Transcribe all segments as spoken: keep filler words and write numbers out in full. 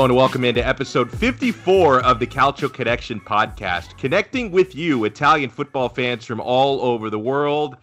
Hello and welcome into episode fifty-four of the Calcio Connection podcast, connecting with you, Italian football fans from all over the world.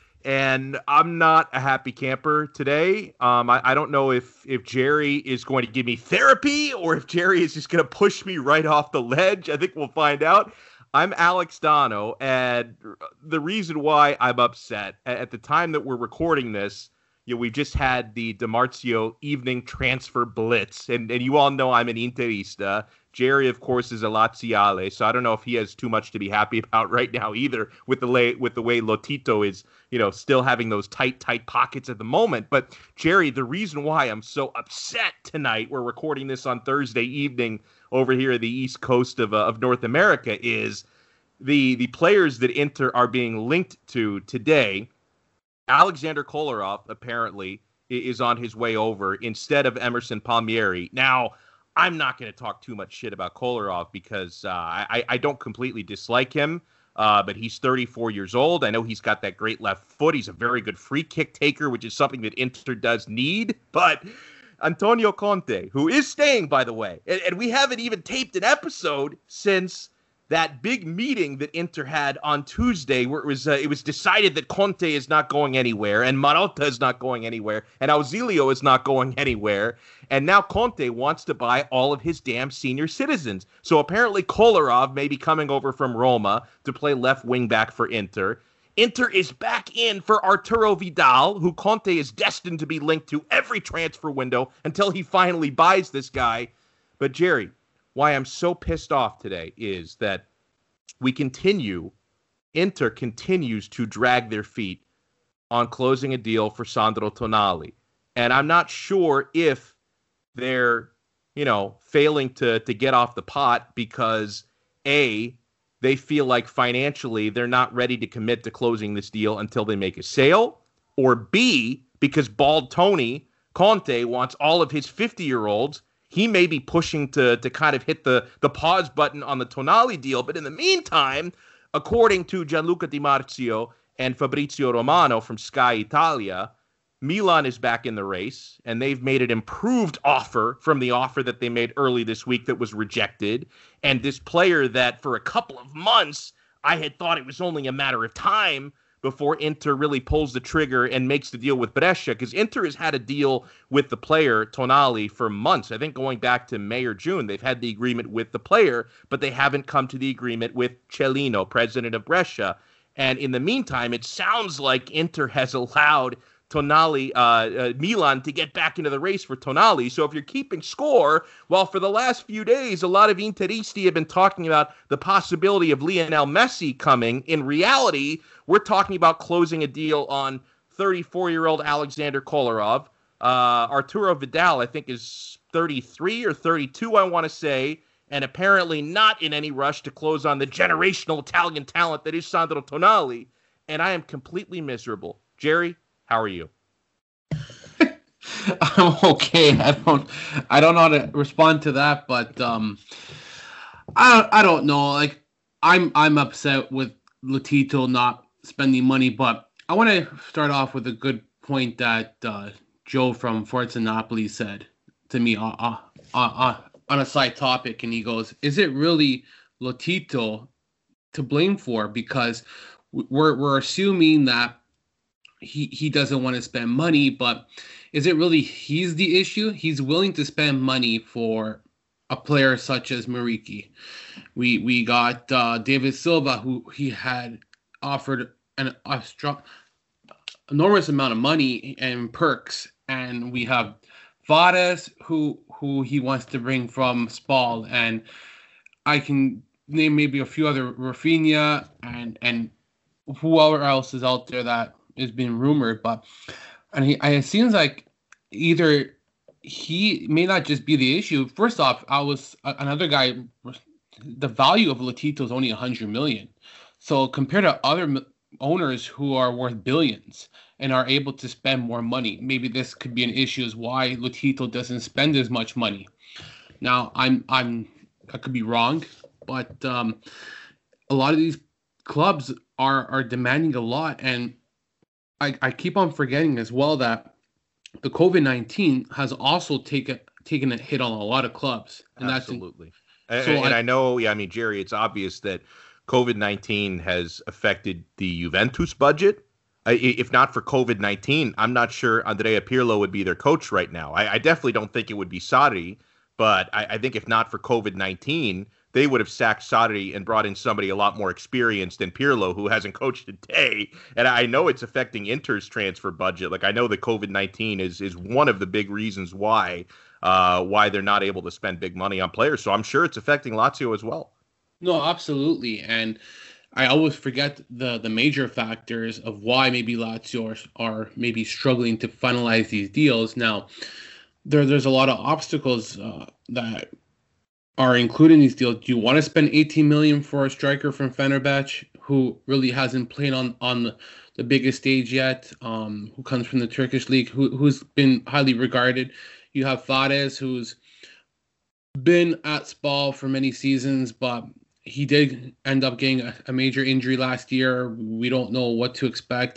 And I'm not a happy camper today. Um, I, I don't know if, if Jerry is going to give me therapy or if Jerry is just going to push me right off the ledge. I think we'll find out. I'm Alex Dono, and the reason why I'm upset, at the time that we're recording this, you know, we've just had the DiMarzio evening transfer blitz, and, and you all know I'm an Interista. Jerry, of course, is a Laziale, so I don't know if he has too much to be happy about right now either with the lay, with the way Lotito is, you know, still having those tight, tight pockets at the moment. But, Jerry, the reason why I'm so upset tonight, we're recording this on Thursday evening over here at the East Coast of, uh, of North America, is the, the players that Inter are being linked to today. Alexander Kolarov, apparently, is on his way over instead of Emerson Palmieri. Now, I'm not going to talk too much shit about Kolarov because uh, I, I don't completely dislike him, uh, but he's thirty-four years old. I know he's got that great left foot. He's a very good free kick taker, which is something that Inter does need. But Antonio Conte, who is staying, by the way, and, and we haven't even taped an episode since that big meeting that Inter had on Tuesday, where it was uh, it was decided that Conte is not going anywhere, and Marotta is not going anywhere, and Ausilio is not going anywhere, and now Conte wants to buy all of his damn senior citizens. So apparently Kolarov may be coming over from Roma to play left wing back for Inter. Inter is back in for Arturo Vidal, who Conte is destined to be linked to every transfer window until he finally buys this guy. But Jerry, why I'm so pissed off today is that we continue, Inter continues to drag their feet on closing a deal for Sandro Tonali. And I'm not sure if they're, you know, failing to, to get off the pot because, A, they feel like financially they're not ready to commit to closing this deal until they make a sale, or B, because Bald Tony Conte wants all of his fifty-year-olds. He may be pushing to to kind of hit the, the pause button on the Tonali deal. But in the meantime, according to Gianluca Di Marzio and Fabrizio Romano from Sky Italia, Milan is back in the race, and they've made an improved offer from the offer that they made early this week that was rejected. And this player that for a couple of months, I had thought it was only a matter of time before Inter really pulls the trigger and makes the deal with Brescia, because Inter has had a deal with the player, Tonali, for months. I think going back to May or June, they've had the agreement with the player, but they haven't come to the agreement with Cellino, president of Brescia. And in the meantime, it sounds like Inter has allowed Tonali, uh, uh, Milan to get back into the race for Tonali. So if you're keeping score, well, for the last few days, a lot of Interisti have been talking about the possibility of Lionel Messi coming. In reality, we're talking about closing a deal on thirty-four-year-old Alexander Kolarov. Uh, Arturo Vidal, I think, is thirty-three or thirty-two, I want to say, and apparently not in any rush to close on the generational Italian talent that is Sandro Tonali. And I am completely miserable. Jerry, how are you? I'm okay. I don't I don't know how to respond to that, but um I don't I don't know. Like I'm I'm upset with Lotito not spending money, but I want to start off with a good point that uh, Joe from Forza Napoli said to me uh, uh, uh, uh, on a side topic, and he goes, "Is it really Lotito to blame for? Because we're we're assuming that he he doesn't want to spend money, but is it really he's the issue? He's willing to spend money for a player such as Muriqi. We we got uh, David Silva, who he had offered an a strong, enormous amount of money and perks, and we have Vares, who who he wants to bring from Spal, and I can name maybe a few other, Rafinha and and whoever else is out there that is being rumored, but and he and it seems like either he may not just be the issue. First off, I was uh, another guy. The value of Lotito is only a hundred million, so compared to other m- owners who are worth billions and are able to spend more money, maybe this could be an issue as why Lotito doesn't spend as much money. Now, I'm I'm I could be wrong, but um, a lot of these clubs are are demanding a lot, and I, I keep on forgetting as well that the COVID nineteen has also taken taken a hit on a lot of clubs. And Absolutely. That's in, in, and, so and I, I know, yeah, I mean, Jerry, it's obvious that COVID nineteen has affected the Juventus budget. I, if not for COVID nineteen, I'm not sure Andrea Pirlo would be their coach right now. I, I definitely don't think it would be Sarri, but I, I think if not for COVID nineteen, they would have sacked Sarri and brought in somebody a lot more experienced than Pirlo, who hasn't coached a day. And I know it's affecting Inter's transfer budget. Like, I know that COVID nineteen is is one of the big reasons why uh, why they're not able to spend big money on players. So I'm sure it's affecting Lazio as well. No, absolutely. And I always forget the the major factors of why maybe Lazio are, are maybe struggling to finalize these deals. Now, there there's a lot of obstacles uh, that are included in these deals. Do you want to spend eighteen million dollars for a striker from Fenerbahce who really hasn't played on, on the, the biggest stage yet, um, who comes from the Turkish league, who, who's been highly regarded? You have Fares, who's been at Spal for many seasons, but he did end up getting a, a major injury last year. We don't know what to expect.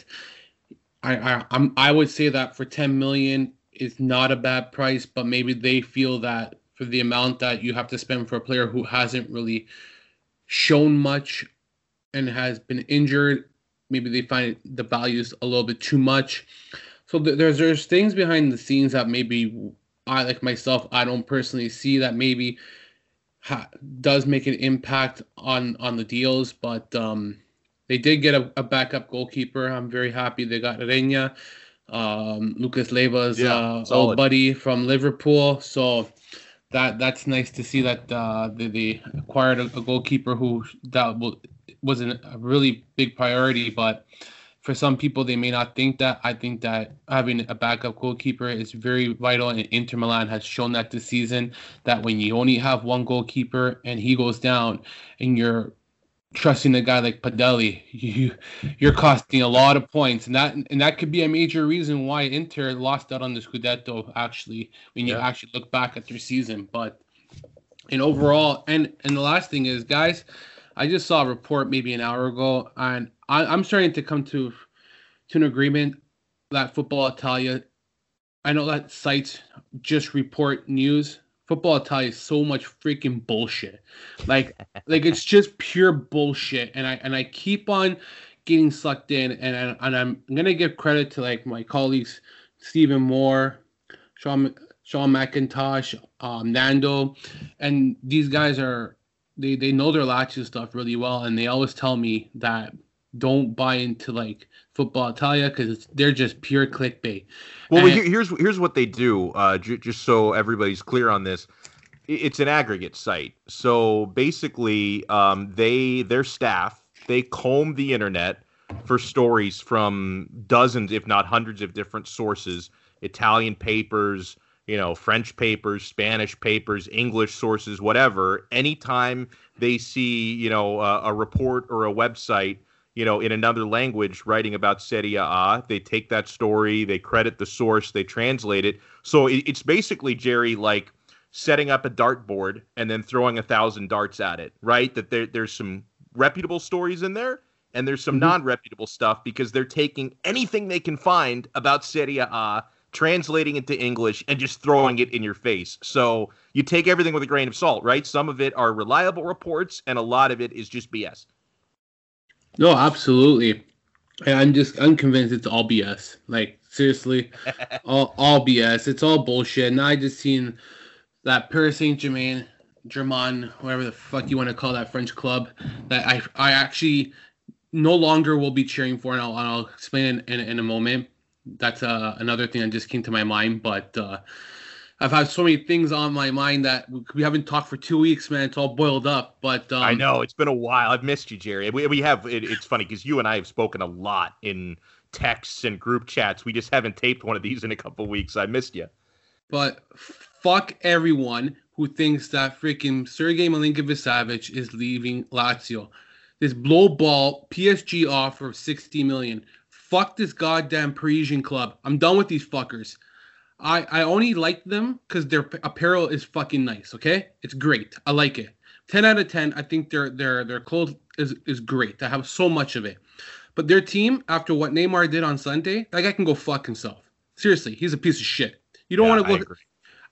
I I I'm, I would say that for ten million dollars is not a bad price, but maybe they feel that for the amount that you have to spend for a player who hasn't really shown much and has been injured, maybe they find the values a little bit too much. So th- there's there's things behind the scenes that maybe I, like myself, I don't personally see that maybe ha- does make an impact on on the deals, but um, they did get a, a backup goalkeeper. I'm very happy they got Reina, um, Lucas Leiva's Yeah, uh, solid. old buddy from Liverpool. So that that's nice to see that uh, they, they acquired a, a goalkeeper who that will, wasn't a really big priority, but for some people, they may not think that. I think that having a backup goalkeeper is very vital, and Inter Milan has shown that this season, that when you only have one goalkeeper and he goes down and you're trusting a guy like Padelli, you, you're costing a lot of points. And that and that could be a major reason why Inter lost out on the Scudetto, actually, when you Yeah. actually look back at their season. But in overall, and, and the last thing is, guys, I just saw a report maybe an hour ago, and I, I'm starting to come to to an agreement that Football Italia, I know that sites just report news. Football Italia is so much freaking bullshit. Like, like it's just pure bullshit. And I and I keep on getting sucked in. And I, and I'm gonna give credit to like my colleagues, Stephen Moore, Sean Sean McIntosh, um, Nando, and these guys are they they know their Lazio stuff really well, and they always tell me that don't buy into like Football Italia because they're just pure clickbait. Well, And, here, here's here's what they do. Uh, j- just so everybody's clear on this, it's an aggregate site. So basically, um, they their staff they comb the internet for stories from dozens, if not hundreds, of different sources: Italian papers, you know, French papers, Spanish papers, English sources, whatever. Anytime they see, you know, a, a report or a website, you know, in another language writing about Serie A, they take that story, they credit the source, they translate it. So it, it's basically, Jerry, like setting up a dartboard and then throwing a thousand darts at it, right? That there, there's some reputable stories in there and there's some mm-hmm. non-reputable stuff because they're taking anything they can find about Serie A, translating it to English, and just throwing it in your face. So you take everything with a grain of salt, right? Some of it are reliable reports and a lot of it is just B S. No, absolutely. And I'm just I'm convinced it's all B S. Like, seriously, all all B S. It's all bullshit. And I just seen that Paris Saint-Germain, Germain, whatever the fuck you want to call that French club, that I I actually no longer will be cheering for, and I'll, and I'll explain in, in, in a moment. That's uh, another thing that just came to my mind. But uh, I've had so many things on my mind that we haven't talked for two weeks, man. It's all boiled up. But um, I know it's been a while. I've missed you, Jerry. We we have. It, it's funny because you and I have spoken a lot in texts and group chats. We just haven't taped one of these in a couple of weeks. I missed you. But fuck everyone who thinks that freaking Sergei Milinkovic-Savic is leaving Lazio. This blow ball P S G offer of sixty million dollars. Fuck this goddamn Parisian club. I'm done with these fuckers. I, I only like them because their apparel is fucking nice, okay? It's great. I like it. ten out of ten, I think their their their clothes is, is great. I have so much of it. But their team, after what Neymar did on Sunday, that guy can go fuck himself. Seriously, he's a piece of shit. You don't Yeah, want to I go... agree.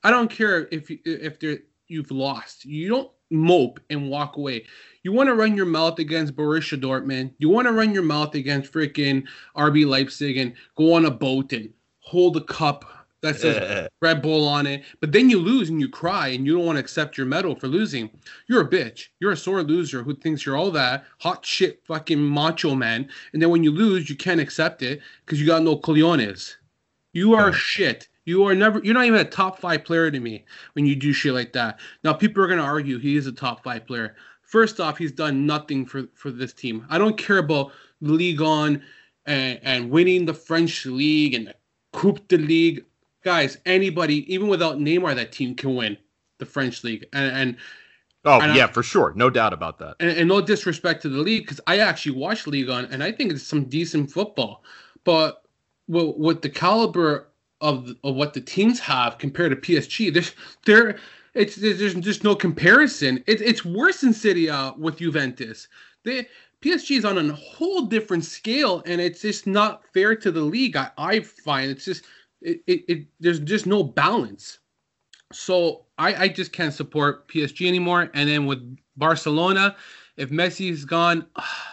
I don't care if you, if they're, you've lost. You don't mope and walk away. You want to run your mouth against Borussia Dortmund. You want to run your mouth against freaking R B Leipzig and go on a boat and hold a cup that says Red Bull on it. But then you lose and you cry and you don't want to accept your medal for losing. You're a bitch. You're a sore loser who thinks you're all that hot shit fucking macho man. And then when you lose, you can't accept it because you got no cojones. You are shit. You are never, you're not even a top five player to me when you do shit like that. Now, people are going to argue he is a top five player. First off, he's done nothing for, for this team. I don't care about Ligue one and, and winning the French league and the Coupe de Ligue. Guys, anybody, even without Neymar, that team can win the French league. And, and Oh, and yeah, I, for sure. No doubt about that. And, and no disrespect to the league, because I actually watched Ligue one, and I think it's some decent football. But with, with the caliber of, the, of what the teams have compared to P S G, there's there it's there's just no comparison. It, it's worse than Serie A with Juventus. They P S G is on a whole different scale, and it's just not fair to the league. I, I find it's just it, it, it there's just no balance. So I, I just can't support P S G anymore. And then with Barcelona, if Messi's gone,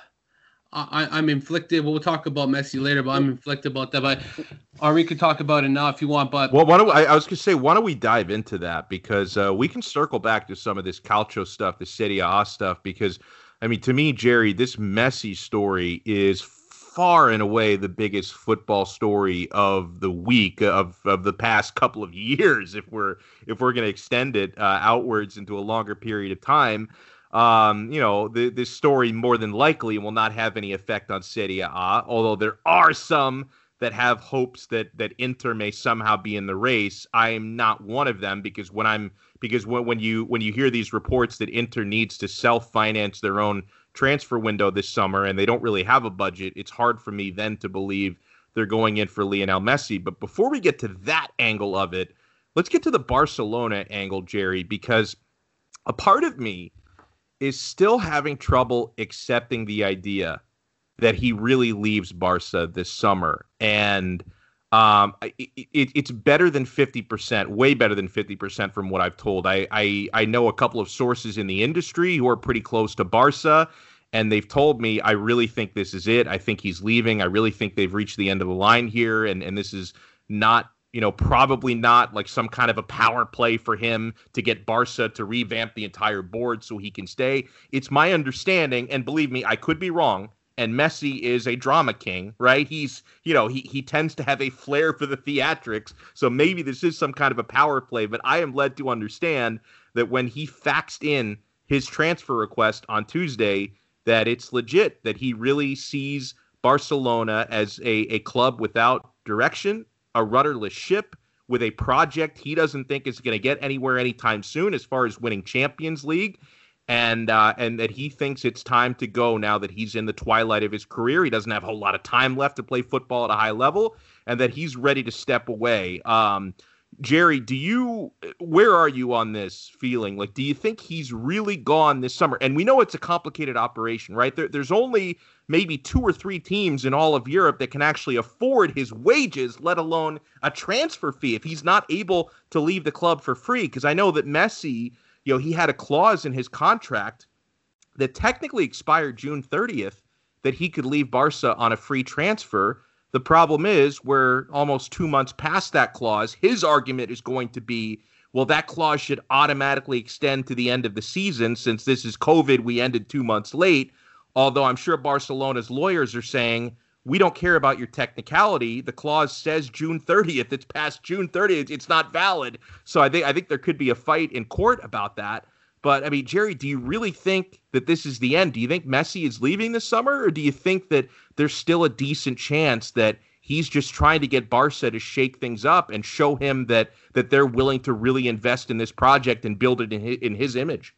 I, I'm inflicted. We'll talk about Messi later, but I'm inflicted about that. But or we could talk about it now if you want. But well, why don't we, I, I was going to say, why don't we dive into that? Because uh, we can circle back to some of this Calcio stuff, the Serie A stuff. Because, I mean, to me, Jerry, this Messi story is far and away the biggest football story of the week, of of the past couple of years, if we're if we're going to extend it uh, outwards into a longer period of time. Um, you know, the, this story more than likely will not have any effect on Serie A, although there are some that have hopes that that Inter may somehow be in the race. I am not one of them because when I'm because when, when you when you hear these reports that Inter needs to self-finance their own transfer window this summer and they don't really have a budget, it's hard for me then to believe they're going in for Lionel Messi. But before we get to that angle of it, let's get to the Barcelona angle, Jerry, because a part of me is still having trouble accepting the idea that he really leaves Barca this summer. And um, it, it, it's better than fifty percent, way better than fifty percent from what I've told. I, I, I know a couple of sources in the industry who are pretty close to Barca, and they've told me, I really think this is it. I think he's leaving. I really think they've reached the end of the line here, and, and this is not, you know, probably not like some kind of a power play for him to get Barca to revamp the entire board so he can stay. It's my understanding, and believe me, I could be wrong, and Messi is a drama king, right? He's, you know, he he tends to have a flair for the theatrics, so maybe this is some kind of a power play, but I am led to understand that when he faxed in his transfer request on Tuesday, that it's legit, that he really sees Barcelona as a, a club without direction, a rudderless ship with a project he doesn't think is going to get anywhere anytime soon as far as winning Champions League, and uh, and that he thinks it's time to go now that he's in the twilight of his career. He doesn't have a whole lot of time left to play football at a high level, and that he's ready to step away. Um, Jerry, do you, where are you on this feeling? Like, do you think he's really gone this summer? And we know it's a complicated operation, right? There, there's only maybe two or three teams in all of Europe that can actually afford his wages, let alone a transfer fee, if he's not able to leave the club for free. Because I know that Messi, you know, he had a clause in his contract that technically expired June thirtieth that he could leave Barca on a free transfer. The problem is we're almost two months past that clause. His argument is going to be, well, that clause should automatically extend to the end of the season. Since this is COVID, we ended two months late. Although I'm sure Barcelona's lawyers are saying, we don't care about your technicality. The clause says June thirtieth. It's past June thirtieth. It's not valid. So I think I think there could be a fight in court about that. But, I mean, Jerry, do you really think that this is the end? Do you think Messi is leaving this summer? Or do you think that there's still a decent chance that he's just trying to get Barca to shake things up and show him that that they're willing to really invest in this project and build it in his, in his image?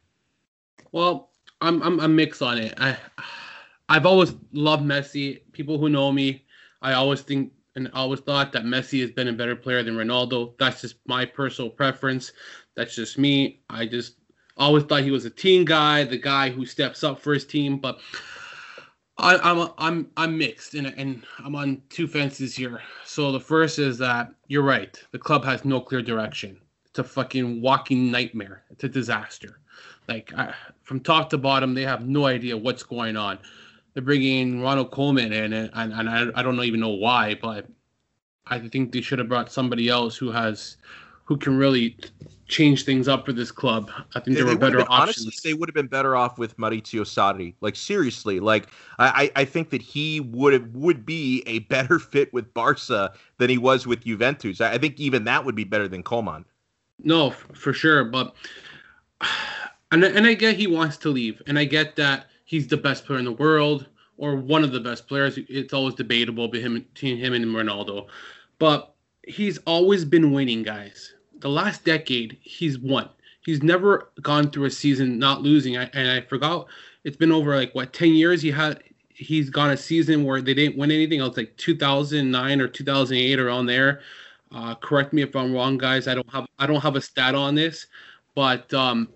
Well, I'm I'm a mix on it. I I've always loved Messi. People who know me, I always think and always thought that Messi has been a better player than Ronaldo. That's just my personal preference. That's just me. I just always thought he was a team guy, the guy who steps up for his team. But I, I'm I'm I'm mixed, and and I'm on two fences here. So the first is that you're right. The club has no clear direction. it's a fucking walking nightmare. It's a disaster. Like I, from top to bottom, they have no idea what's going on. They're bringing Ronald Koeman in, and, and, and I, I don't even know why, but I think they should have brought somebody else who has, who can really change things up for this club. I think there they were better been, options. Honestly, they would have been better off with Maurizio Sarri. Like seriously, like I, I think that he would have, would be a better fit with Barca than he was with Juventus. I, I think even that would be better than Koeman. No, f- for sure, but and and I get he wants to leave, and I get that he's the best player in the world or one of the best players. It's always debatable between him and Ronaldo, but he's always been winning, guys. The last decade, he's won. He's never gone through a season not losing. I, and I forgot, it's been over like what ten years. He had he's gone a season where they didn't win anything. It was like two thousand nine or two thousand eight, around there. Uh, correct me if I'm wrong, guys. I don't have I don't have a stat on this, but um,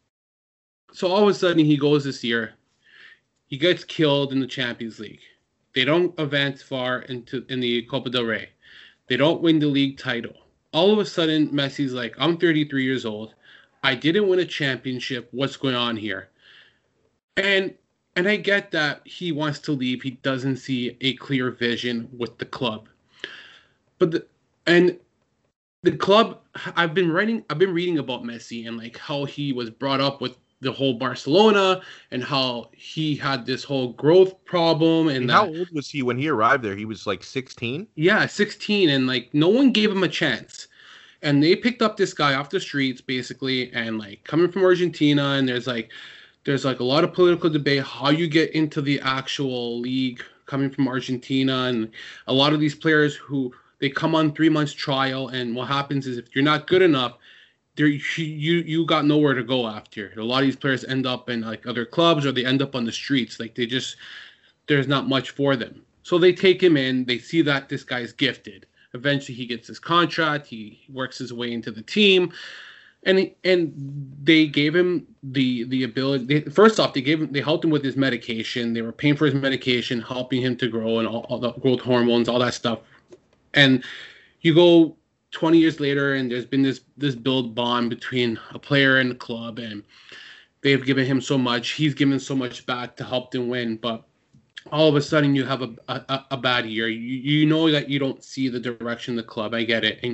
so all of a sudden he goes this year. He gets killed in the Champions League. They don't advance far into in the Copa del Rey. They don't win the league title. All of a sudden, Messi's like, I'm thirty-three years old. I didn't win a championship. What's going on here? And and I get that he wants to leave. He doesn't see a clear vision with the club. But the, and the club, I've been writing, I've been reading about Messi and like how he was brought up with the whole Barcelona and how he had this whole growth problem. And, and that, how old was he when he arrived there? He was like sixteen? Yeah, sixteen. And like no one gave him a chance. And they picked up this guy off the streets basically, and like coming from Argentina, and there's like there's like a lot of political debate how you get into the actual league coming from Argentina, and a lot of these players who they come on three months trial, and what happens is if you're not good enough, there you you got nowhere to go after. A lot of these players end up in like other clubs, or they end up on the streets. Like they just there's not much for them. So they take him in. They see that this guy's gifted. Eventually, he gets his contract. He works his way into the team, and he, and they gave him the the ability. They, first off, they gave him they helped him with his medication. They were paying for his medication, helping him to grow, and all, all the growth hormones, all that stuff. And you go twenty years later, and there's been this this build bond between a player and the club, and they've given him so much. He's given so much back to help them win, but all of a sudden you have a, a, a bad year. You, you know that you don't see the direction of the club. I get it. And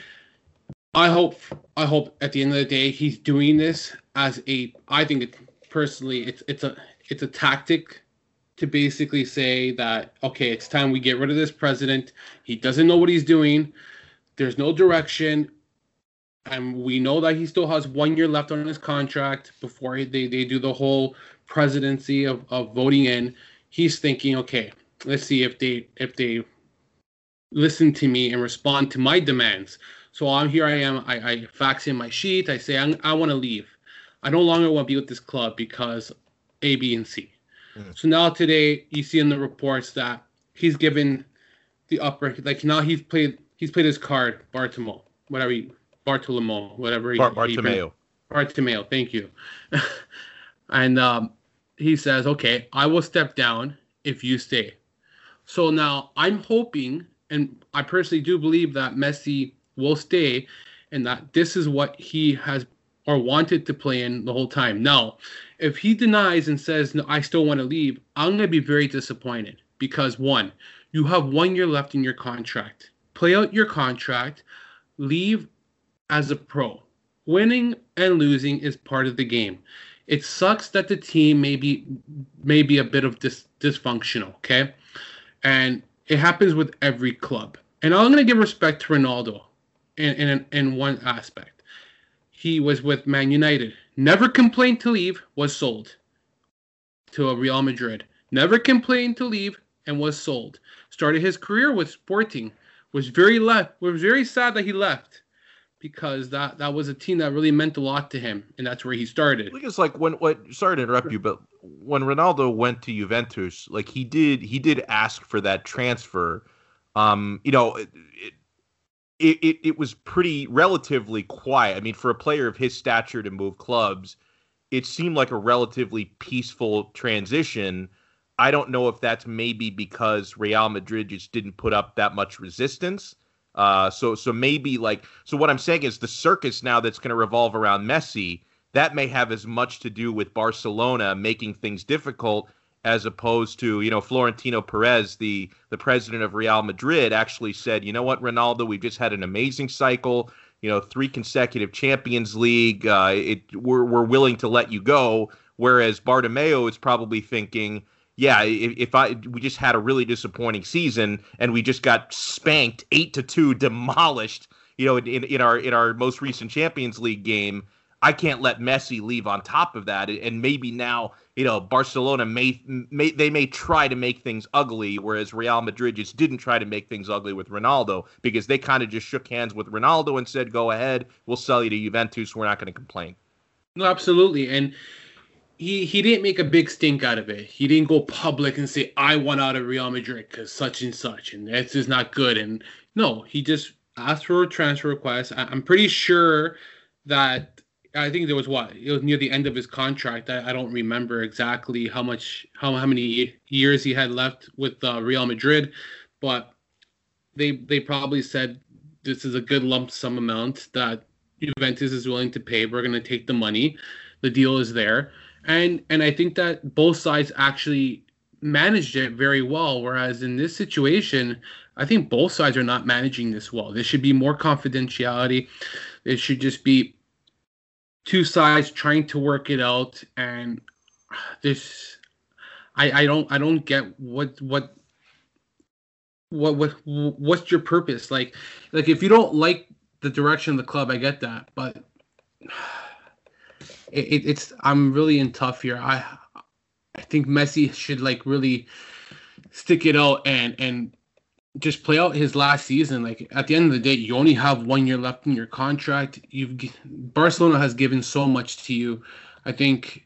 I hope I hope at the end of the day he's doing this as a I think it personally it's it's a it's a tactic to basically say that okay, it's time we get rid of this president. He doesn't know what he's doing. There's no direction. And we know that he still has one year left on his contract before they, they do the whole presidency of, of voting in. He's thinking, okay, let's see if they if they listen to me and respond to my demands. So I'm here. I am. I, I fax in my sheet. I say I'm, I want to leave. I no longer want to be with this club because A, B, and C. Mm. So now today you see in the reports that he's given the upper. Like now he's played. He's played his card. Bartomeu, whatever. He, Bartolomeo, whatever. He, Bar- Bartomeu. He, Bartomeu. Thank you. and. um He says, okay, I will step down if you stay. So now I'm hoping, and I personally do believe that Messi will stay and that this is what he has or wanted to play in the whole time. Now, if he denies and says, no, I still want to leave, I'm going to be very disappointed because, one, you have one year left in your contract. Play out your contract. Leave as a pro. Winning and losing is part of the game. It sucks that the team may be, may be a bit of dis, dysfunctional, okay? And it happens with every club. And I'm going to give respect to Ronaldo in, in, in one aspect. He was with Man United. Never complained to leave, was sold to a Real Madrid. Never complained to leave and was sold. Started his career with Sporting. Was very left. Was very sad that he left. Because that, that was a team that really meant a lot to him, and that's where he started. I think it's like when what sorry to interrupt you, but when Ronaldo went to Juventus, like he did he did ask for that transfer. Um, you know, it, it it it was pretty relatively quiet. I mean, for a player of his stature to move clubs, it seemed like a relatively peaceful transition. I don't know if that's maybe because Real Madrid just didn't put up that much resistance. Uh, so so maybe like so what I'm saying is the circus now that's going to revolve around Messi, that may have as much to do with Barcelona making things difficult as opposed to, you know, Florentino Perez, the the president of Real Madrid, actually said, you know what, Ronaldo, we've just had an amazing cycle, you know, three consecutive Champions League. Uh, it we're we're willing to let you go. Whereas Bartomeu is probably thinking, yeah, if, if I we just had a really disappointing season and we just got spanked eight to two, demolished, you know, in, in, in our in our most recent Champions League game, I can't let Messi leave on top of that. And maybe now, you know, Barcelona may may they may try to make things ugly, whereas Real Madrid just didn't try to make things ugly with Ronaldo because they kind of just shook hands with Ronaldo and said, "Go ahead, we'll sell you to Juventus. We're not going to complain." No, absolutely, and. He he didn't make a big stink out of it. He didn't go public and say, I want out of Real Madrid because such and such, and this is not good. And no, he just asked for a transfer request. I, I'm pretty sure that, I think there was what? It was near the end of his contract. I, I don't remember exactly how much, how, how many years he had left with uh, Real Madrid, but they they probably said this is a good lump sum amount that Juventus is willing to pay. We're going to take the money. The deal is there. And and I think that both sides actually managed it very well, whereas in this situation, I think both sides are not managing this well. There should be more confidentiality. It should just be two sides trying to work it out. And this, I, I don't I don't get what what what what what's your purpose? Like like if you don't like the direction of the club, I get that, but. It, it's I'm really in tough here. I I think Messi should like really stick it out and and just play out his last season. Like at the end of the day, you only have one year left in your contract. You've Barcelona has given so much to you. I think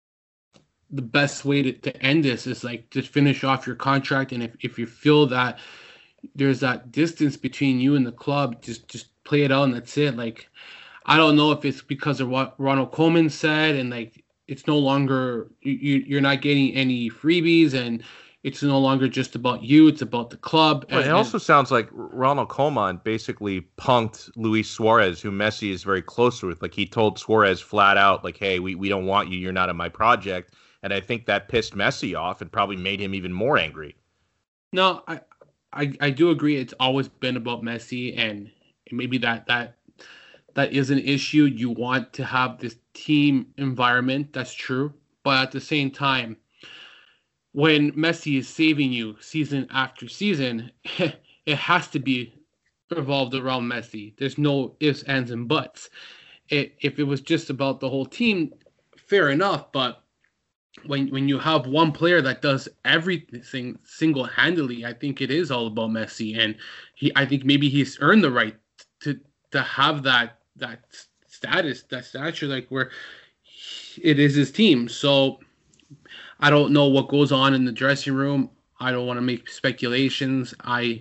the best way to, to end this is like just finish off your contract. And if, if you feel that there's that distance between you and the club, just just play it out and that's it. Like. I don't know if it's because of what Ronald Koeman said and like it's no longer you, you're not getting any freebies and it's no longer just about you, it's about the club. Well, and, it also and, sounds like Ronald Koeman basically punked Luis Suarez, who Messi is very close with. Like he told Suarez flat out, like, hey, we, we don't want you, you're not in my project. And I think that pissed Messi off and probably made him even more angry. No, I I, I do agree it's always been about Messi and maybe that that That is an issue. You want to have this team environment. That's true. But at the same time, when Messi is saving you season after season, it has to be revolved around Messi. There's no ifs, ands, and buts. It, if it was just about the whole team, fair enough. But when when you have one player that does everything single-handedly, I think it is all about Messi. And he, I think maybe he's earned the right to to have that. that status, that stature, like where it is his team. So I don't know what goes on in the dressing room. I don't want to make speculations. I,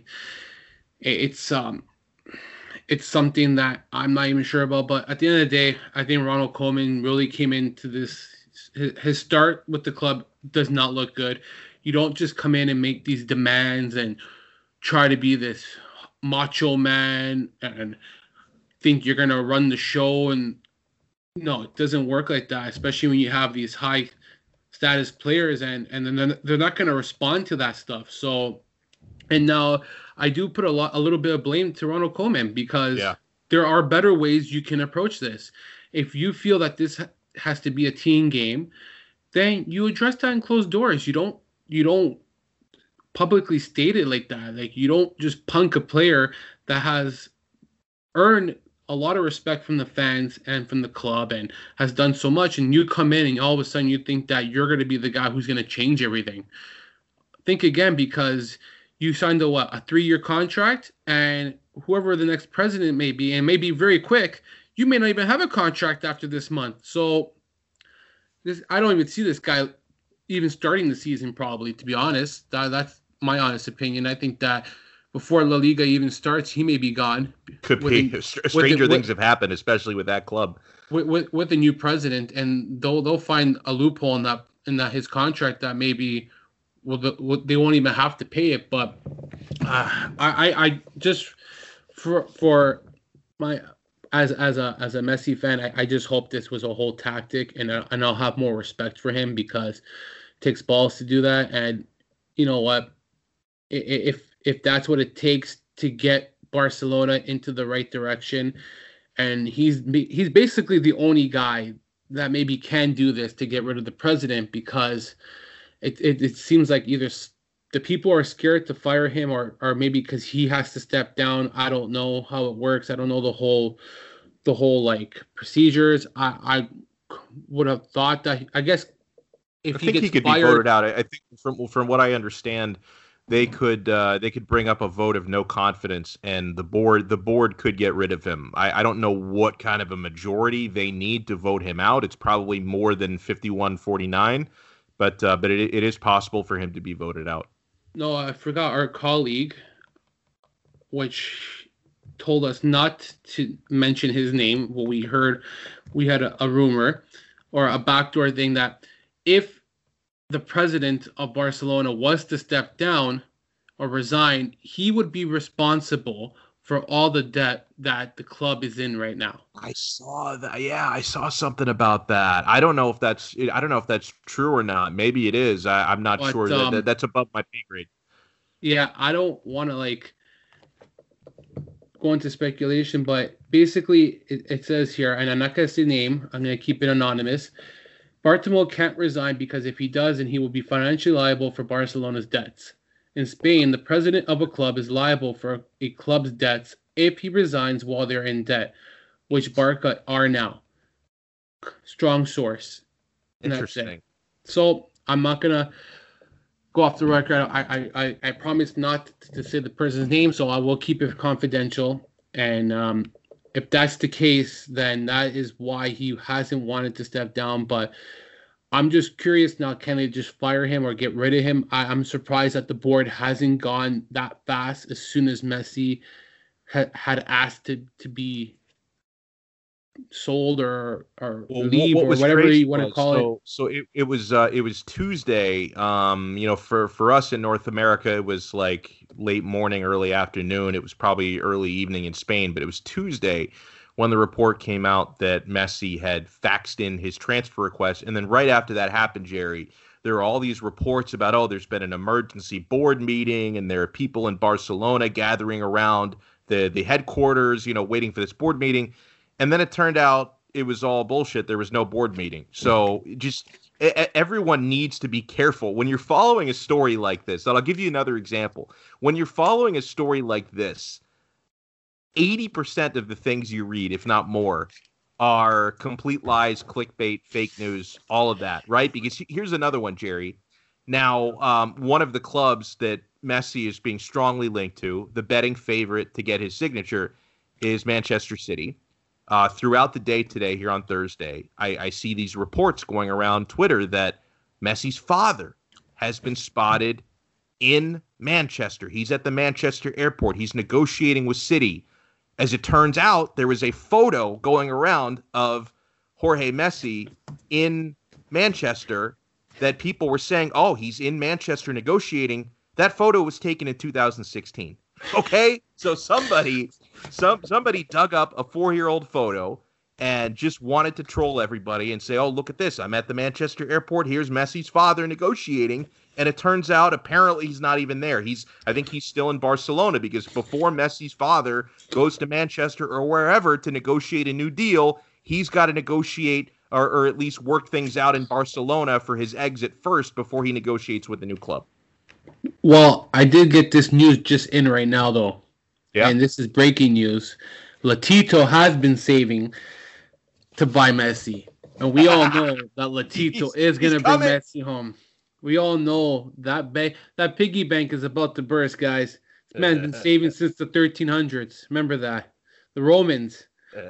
it's um, it's something that I'm not even sure about. But at the end of the day, I think Ronald Koeman really came into this. His start with the club does not look good. You don't just come in and make these demands and try to be this macho man and think you're going to run the show. And no, it doesn't work like that, especially when you have these high status players and and then they're not going to respond to that stuff. So and now I do put a lot a little bit of blame to Ronald Koeman because yeah. there are better ways you can approach this. If you feel that this ha- has to be a team game, then you address that in closed doors. You don't you don't publicly state it like that. Like you don't just punk a player that has earned a lot of respect from the fans and from the club and has done so much, and you come in and all of a sudden you think that you're going to be the guy who's going to change everything. Think again, because you signed a what, a three-year contract, and whoever the next president may be, and maybe very quick, you may not even have a contract after this month. So this, I don't even see this guy even starting the season probably, to be honest. That, that's my honest opinion. I think that before La Liga even starts, he may be gone. Could be. The, Stranger the, things with, have happened, especially with that club. With, with with the new president, and they'll they'll find a loophole in that in that his contract that maybe well the, they won't even have to pay it. But uh, I I just for for my as as a as a Messi fan, I, I just hope this was a whole tactic, and I, and I'll have more respect for him because it takes balls to do that. And you know what? If if that's what it takes to get Barcelona into the right direction, and he's he's basically the only guy that maybe can do this to get rid of the president, because it it, it seems like either the people are scared to fire him, or or maybe because he has to step down. I don't know how it works. I don't know the whole the whole like procedures. I I would have thought that I guess if I he think gets he could fired, be voted out. I I think from from what I understand, they could uh, they could bring up a vote of no confidence, and the board the board could get rid of him. I, I don't know what kind of a majority they need to vote him out. It's probably more than fifty-one forty-nine, but uh, but it it is possible for him to be voted out. No, I forgot our colleague, which told us not to mention his name. Well, we heard, we had a, a rumor or a backdoor thing that if the president of Barcelona was to step down or resign, he would be responsible for all the debt that the club is in right now. I saw that. Yeah, I saw something about that. I don't know if that's I don't know if that's true or not. Maybe it is. I, I'm not But, sure. um, that, that's above my pay grade. Yeah, I don't want to like go into speculation, but basically it, it says here, and I'm not going to say name, I'm going to keep it anonymous. Bartomeu can't resign because if he does, then he will be financially liable for Barcelona's debts. In Spain, the president of a club is liable for a club's debts if he resigns while they're in debt, which Barca are now. Strong source. And that's it. Interesting. So I'm not going to go off the record. I, I, I, I promise not to say the person's name, so I will keep it confidential. And um, if that's the case, then that is why he hasn't wanted to step down. But I'm just curious now, can they just fire him or get rid of him? I, I'm surprised that the board hasn't gone that fast as soon as Messi ha- had asked to, to be sold or or Well, leave what or was whatever crazy you want to was- call so, it. So it, it was uh, it was Tuesday. Um, you know, for for us in North America, it was like late morning, early afternoon. It was probably early evening in Spain, but it was Tuesday when the report came out that Messi had faxed in his transfer request, and then right after that happened, Jerry, there were all these reports about, oh, there's been an emergency board meeting, and there are people in Barcelona gathering around the the headquarters, you know, waiting for this board meeting. And then it turned out it was all bullshit. There was no board meeting. So just everyone needs to be careful when you're following a story like this. And I'll give you another example. When you're following a story like this, eighty percent of the things you read, if not more, are complete lies, clickbait, fake news, all of that, right? Because here's another one, Jerry. Now, um, one of the clubs that Messi is being strongly linked to, the betting favorite to get his signature, is Manchester City. Uh, throughout the day today, here on Thursday, I, I see these reports going around Twitter that Messi's father has been spotted in Manchester. He's at the Manchester airport. He's negotiating with City. As it turns out, there was a photo going around of Jorge Messi in Manchester that people were saying, oh, he's in Manchester negotiating. That photo was taken in two thousand sixteen. Okay, so somebody, some somebody dug up a four-year-old photo and just wanted to troll everybody and say, "Oh, look at this! I'm at the Manchester airport. Here's Messi's father negotiating." And it turns out, apparently, he's not even there. He's, I think, he's still in Barcelona because before Messi's father goes to Manchester or wherever to negotiate a new deal, he's got to negotiate or, or at least work things out in Barcelona for his exit first before he negotiates with the new club. Well, I did get this news just in right now, though. Yeah. And this is breaking news. Latito has been saving to buy Messi. And we all know that Latito is going to bring coming. Messi home. We all know that ba- that piggy bank is about to burst, guys. This man's been saving since the thirteen hundreds. Remember that. The Romans.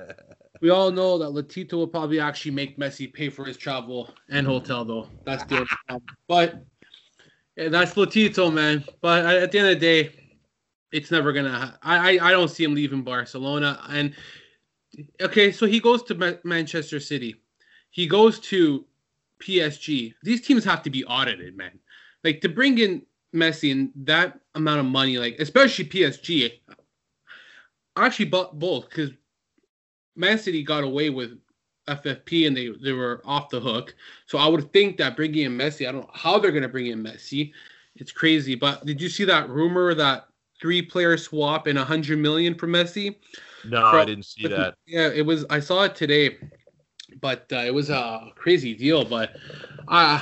We all know that Latito will probably actually make Messi pay for his travel and hotel, though. That's the only problem. But yeah, that's Latito, man. But at the end of the day, it's never gonna. Ha- I, I I don't see him leaving Barcelona. And okay, so he goes to Ma- Manchester City. He goes to P S G. These teams have to be audited, man. Like to bring in Messi and that amount of money, like especially P S G. actually bought both because Man City got away with F F P and they, they were off the hook. So I would think that bringing in Messi, I don't know how they're going to bring in Messi. It's crazy. But did you see that rumor that three player swap and one hundred million for Messi? No, From, I didn't see that. Yeah, it was. I saw it today, but uh, it was a crazy deal. But uh,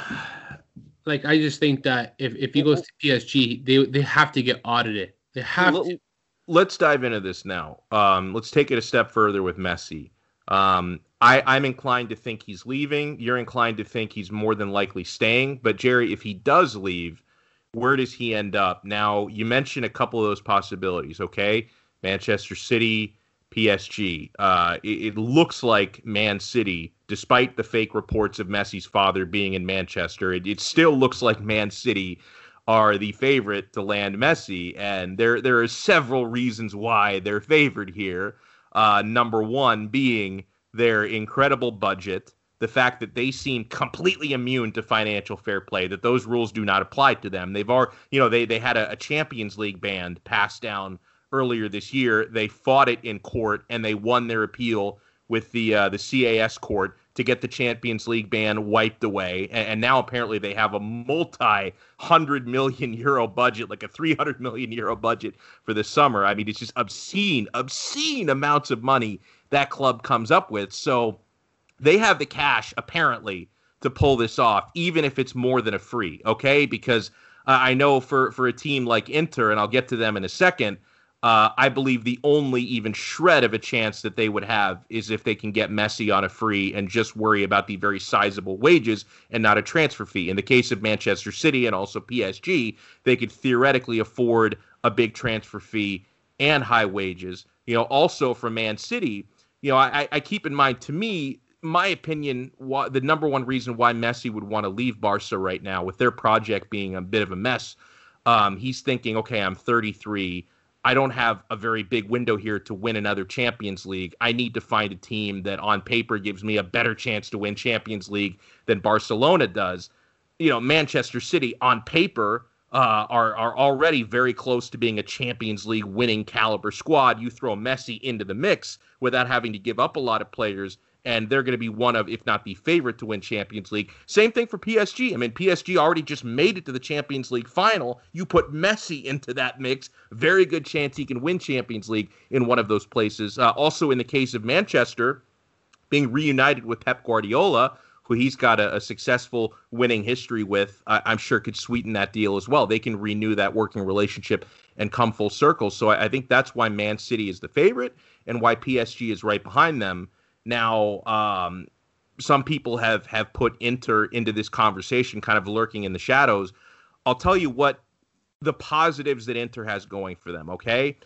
like I just think that if, if he goes to P S G, they they have to get audited. They have to. Let's dive into this now. Um, let's take it a step further with Messi. Um, I, I'm inclined to think he's leaving. You're inclined to think he's more than likely staying. But, Jerry, if he does leave, where does he end up? Now, you mentioned a couple of those possibilities, okay? Manchester City, P S G. Uh, it, it looks like Man City, despite the fake reports of Messi's father being in Manchester, it, it still looks like Man City are the favorite to land Messi, and there there are several reasons why they're favored here. Uh, number one being their incredible budget, the fact that they seem completely immune to financial fair play, that those rules do not apply to them. They've already, you know, they they had a, a Champions League ban passed down earlier this year. They fought it in court and they won their appeal with the uh, the C A S court to get the Champions League ban wiped away. And, and now apparently they have a multi-hundred million euro budget, like a three hundred million euro budget for the summer. I mean, it's just obscene, obscene amounts of money that club comes up with. So they have the cash, apparently, to pull this off, even if it's more than a free, okay? Because uh, I know for, for a team like Inter, and I'll get to them in a second, Uh, I believe the only even shred of a chance that they would have is if they can get Messi on a free and just worry about the very sizable wages and not a transfer fee. In the case of Manchester City and also P S G, they could theoretically afford a big transfer fee and high wages. You know, also for Man City, you know, I, I keep in mind, to me, my opinion, why, the number one reason why Messi would want to leave Barca right now, with their project being a bit of a mess, um, he's thinking, okay, I'm thirty-three. I don't have a very big window here to win another Champions League. I need to find a team that on paper gives me a better chance to win Champions League than Barcelona does. You know, Manchester City on paper uh, are are already very close to being a Champions League winning caliber squad. You throw Messi into the mix without having to give up a lot of players, and they're going to be one of, if not the favorite to win Champions League. Same thing for P S G. I mean, P S G already just made it to the Champions League final. You put Messi into that mix, very good chance he can win Champions League in one of those places. Uh, also, in the case of Manchester, being reunited with Pep Guardiola, who he's got a, a successful winning history with, I, I'm sure could sweeten that deal as well. They can renew that working relationship and come full circle. So I, I think that's why Man City is the favorite and why P S G is right behind them. Now, um, some people have, have put Inter into this conversation, kind of lurking in the shadows. I'll tell you what the positives that Inter has going for them, okay?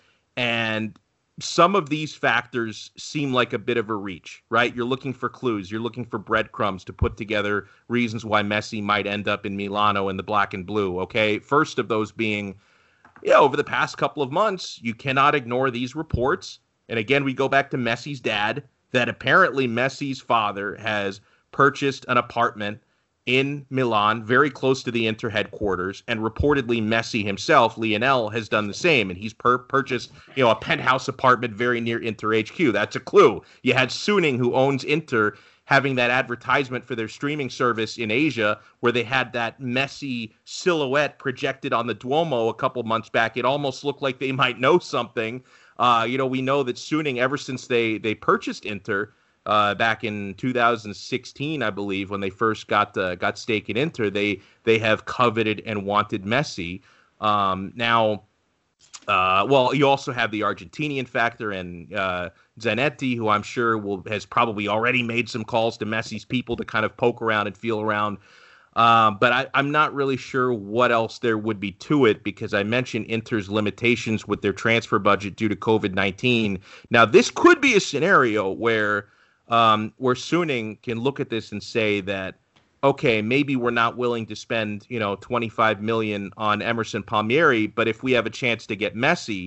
And some of these factors seem like a bit of a reach, right? You're looking for clues. You're looking for breadcrumbs to put together reasons why Messi might end up in Milano in the black and blue, okay? First of those being, yeah, over the past couple of months, you cannot ignore these reports. And again, we go back to Messi's dad, that apparently Messi's father has purchased an apartment in Milan, very close to the Inter headquarters, and reportedly Messi himself, Lionel, has done the same, and he's per- purchased, you know, a penthouse apartment very near Inter H Q. That's a clue. You had Suning, who owns Inter, having that advertisement for their streaming service in Asia, where they had that Messi silhouette projected on the Duomo a couple months back. It almost looked like they might know something. Uh, you know, we know that Suning, ever since they they purchased Inter uh, back in two thousand sixteen, I believe, when they first got uh, got stake in Inter, they they have coveted and wanted Messi. Um, now, uh, well, you also have the Argentinian factor and uh, Zanetti, who I'm sure will has probably already made some calls to Messi's people to kind of poke around and feel around. Um, but I, I'm not really sure what else there would be to it, because I mentioned Inter's limitations with their transfer budget due to covid nineteen. Now, this could be a scenario where um, where Suning can look at this and say that, okay, maybe we're not willing to spend, you know, twenty-five million dollars on Emerson Palmieri, but if we have a chance to get Messi,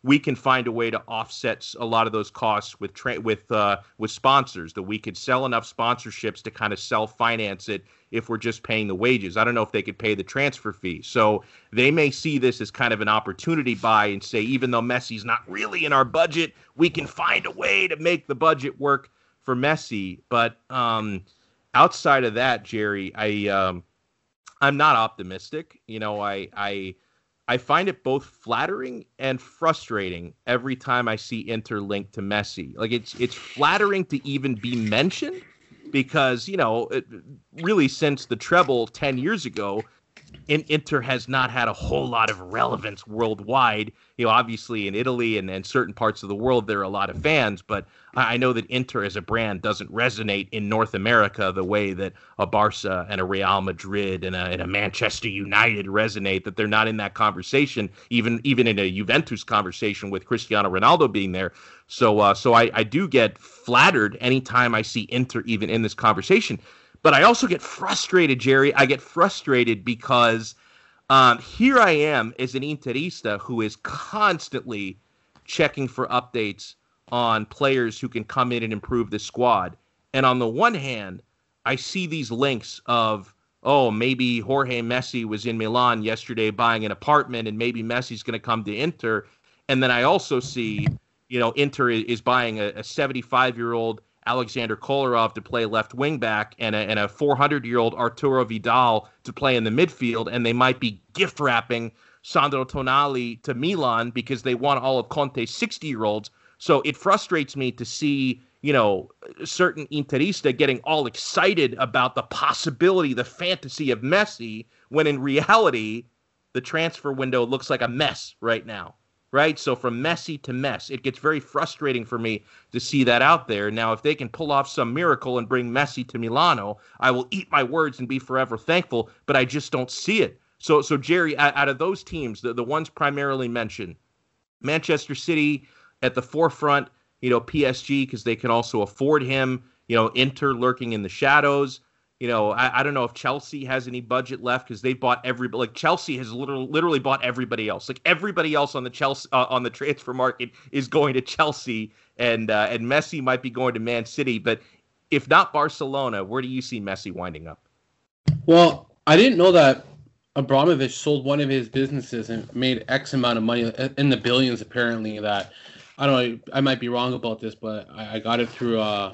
we can find a way to offset a lot of those costs with tra- with uh, with sponsors, that we could sell enough sponsorships to kind of self-finance it if we're just paying the wages. I don't know if they could pay the transfer fee. So they may see this as kind of an opportunity buy and say, even though Messi's not really in our budget, we can find a way to make the budget work for Messi. But um, outside of that, Jerry, I um, I'm not optimistic. You know, I I I find it both flattering and frustrating every time I see Inter linked to Messi. Like, it's it's flattering to even be mentioned because, you know, it, really since the treble ten years ago, in, Inter has not had a whole lot of relevance worldwide. You know, obviously in Italy and, and certain parts of the world, there are a lot of fans, but I know that Inter as a brand doesn't resonate in North America the way that a Barca and a Real Madrid and a, and a Manchester United resonate, that they're not in that conversation, even even in a Juventus conversation with Cristiano Ronaldo being there. So uh, so I, I do get flattered anytime I see Inter even in this conversation. But I also get frustrated, Jerry. I get frustrated because um, here I am as an Interista who is constantly checking for updates on players who can come in and improve the squad. And on the one hand, I see these links of, oh, maybe Jorge Messi was in Milan yesterday buying an apartment and maybe Messi's going to come to Inter. And then I also see, you know, Inter is buying a seventy-five-year-old Alexander Kolarov to play left wing back and a, and a four hundred-year-old Arturo Vidal to play in the midfield, and they might be gift wrapping Sandro Tonali to Milan because they want all of Conte's sixty-year-olds. So it frustrates me to see, you know, certain Interista getting all excited about the possibility, the fantasy of Messi, when in reality, the transfer window looks like a mess right now. Right? So from Messi to mess, it gets very frustrating for me to see that out there. Now, if they can pull off some miracle and bring Messi to Milano, I will eat my words and be forever thankful, but I just don't see it. So, so Jerry, out of those teams, the, the ones primarily mentioned, Manchester City at the forefront, you know, P S G, because they can also afford him, you know, Inter lurking in the shadows. You know, I, I don't know if Chelsea has any budget left because they bought everybody. Like, Chelsea has literally literally bought everybody else. Like, everybody else on the Chelsea uh, on the transfer market is going to Chelsea, and uh, and Messi might be going to Man City. But if not Barcelona, where do you see Messi winding up? Well, I didn't know that Abramovich sold one of his businesses and made X amount of money in the billions. Apparently, that I don't know. I might be wrong about this, but I, I got it through. Uh,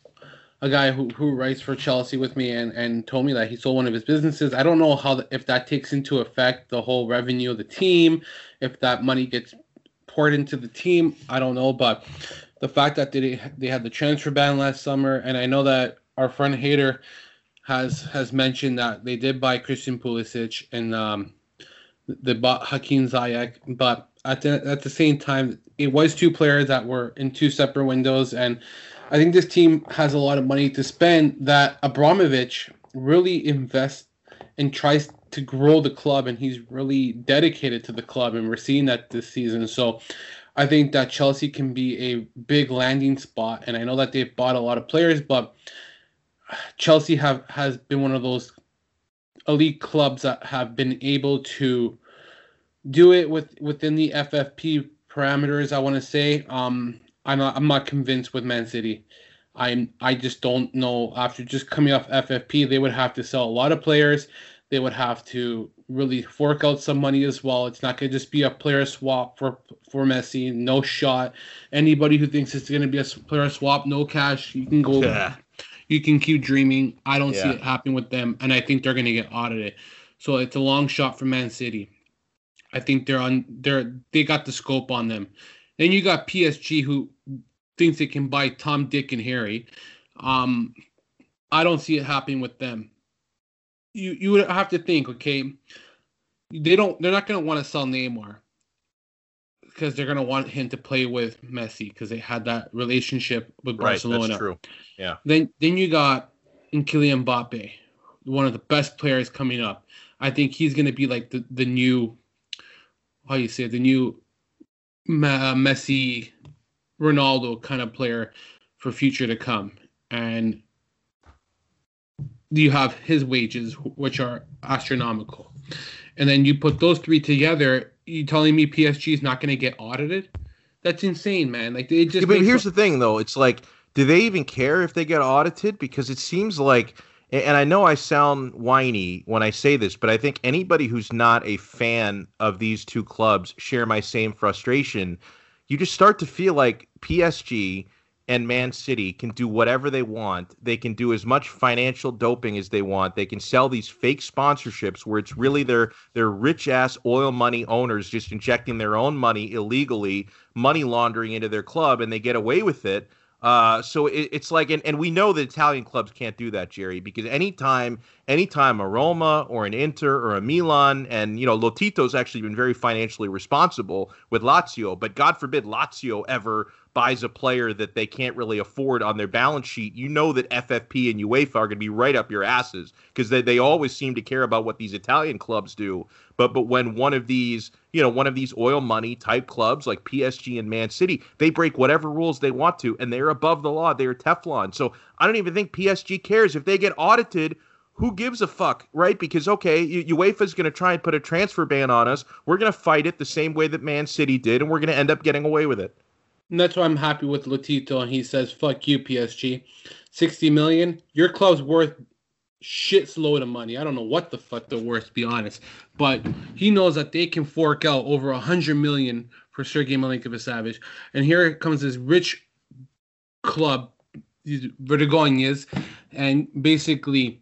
A guy who, who writes for Chelsea with me and, and told me that he sold one of his businesses. I don't know how the, if that takes into effect the whole revenue of the team, if that money gets poured into the team. I don't know, but the fact that they they had the transfer ban last summer, and I know that our friend Hader has has mentioned that they did buy Christian Pulisic and um, they bought Hakim Ziyech, but at the at the same time, it was two players that were in two separate windows, and I think this team has a lot of money to spend that Abramovich really invests and tries to grow the club, and he's really dedicated to the club, and we're seeing that this season. So I think that Chelsea can be a big landing spot, and I know that they've bought a lot of players, but Chelsea have has been one of those elite clubs that have been able to do it with within the F F P parameters, I want to say. Um, I'm not, I'm not convinced with Man City. I'm I just don't know. After just coming off F F P, they would have to sell a lot of players. They would have to really fork out some money as well. It's not going to just be a player swap for for Messi. No shot. Anybody who thinks it's going to be a player swap, no cash, you can go. Yeah. You can keep dreaming. I don't yeah. see it happening with them, and I think they're going to get audited. So it's a long shot for Man City. I think they're on. They're they got the scope on them. Then you got P S G, who thinks they can buy Tom, Dick, and Harry. Um, I don't see it happening with them. You you would have to think, okay, they don't. They're not going to want to sell Neymar because they're going to want him to play with Messi because they had that relationship with Barcelona. Right, that's true. Yeah. Then then you got Kylian Mbappe, one of the best players coming up. I think he's going to be like the the new, how you say it, the new Messi, Ronaldo kind of player for future to come. And you have his wages, which are astronomical. And then you put those three together, you telling me P S G is not going to get audited? That's insane, man. Like they just. Yeah, but here's the thing, though. It's like, do they even care if they get audited? Because it seems like, and I know I sound whiny when I say this, but I think anybody who's not a fan of these two clubs share my same frustration. You just start to feel like P S G and Man City can do whatever they want. They can do as much financial doping as they want. They can sell these fake sponsorships where it's really their their rich-ass oil money owners just injecting their own money illegally, money laundering into their club, and they get away with it. Uh, so it, it's like, and, and we know that Italian clubs can't do that, Jerry, because anytime, anytime a Roma or an Inter or a Milan, and, you know, Lotito's actually been very financially responsible with Lazio, but God forbid Lazio ever buys a player that they can't really afford on their balance sheet, you know that F F P and UEFA are going to be right up your asses, because they, they always seem to care about what these Italian clubs do. But but when one of these, you know, one of these oil money type clubs like P S G and Man City, they break whatever rules they want to, and they're above the law. They're Teflon. So I don't even think P S G cares. If they get audited, who gives a fuck, right? Because, okay, UEFA's going to try and put a transfer ban on us. We're going to fight it the same way that Man City did, and we're going to end up getting away with it. And that's why I'm happy with Lotito, and he says, fuck you, P S G. sixty million dollars, your club's worth shit's load of money. I don't know what the fuck they're worth, to be honest. But he knows that they can fork out over one hundred million dollars for Sergei Milinkovic-Savic. And here comes this rich club, these Vergognez, and basically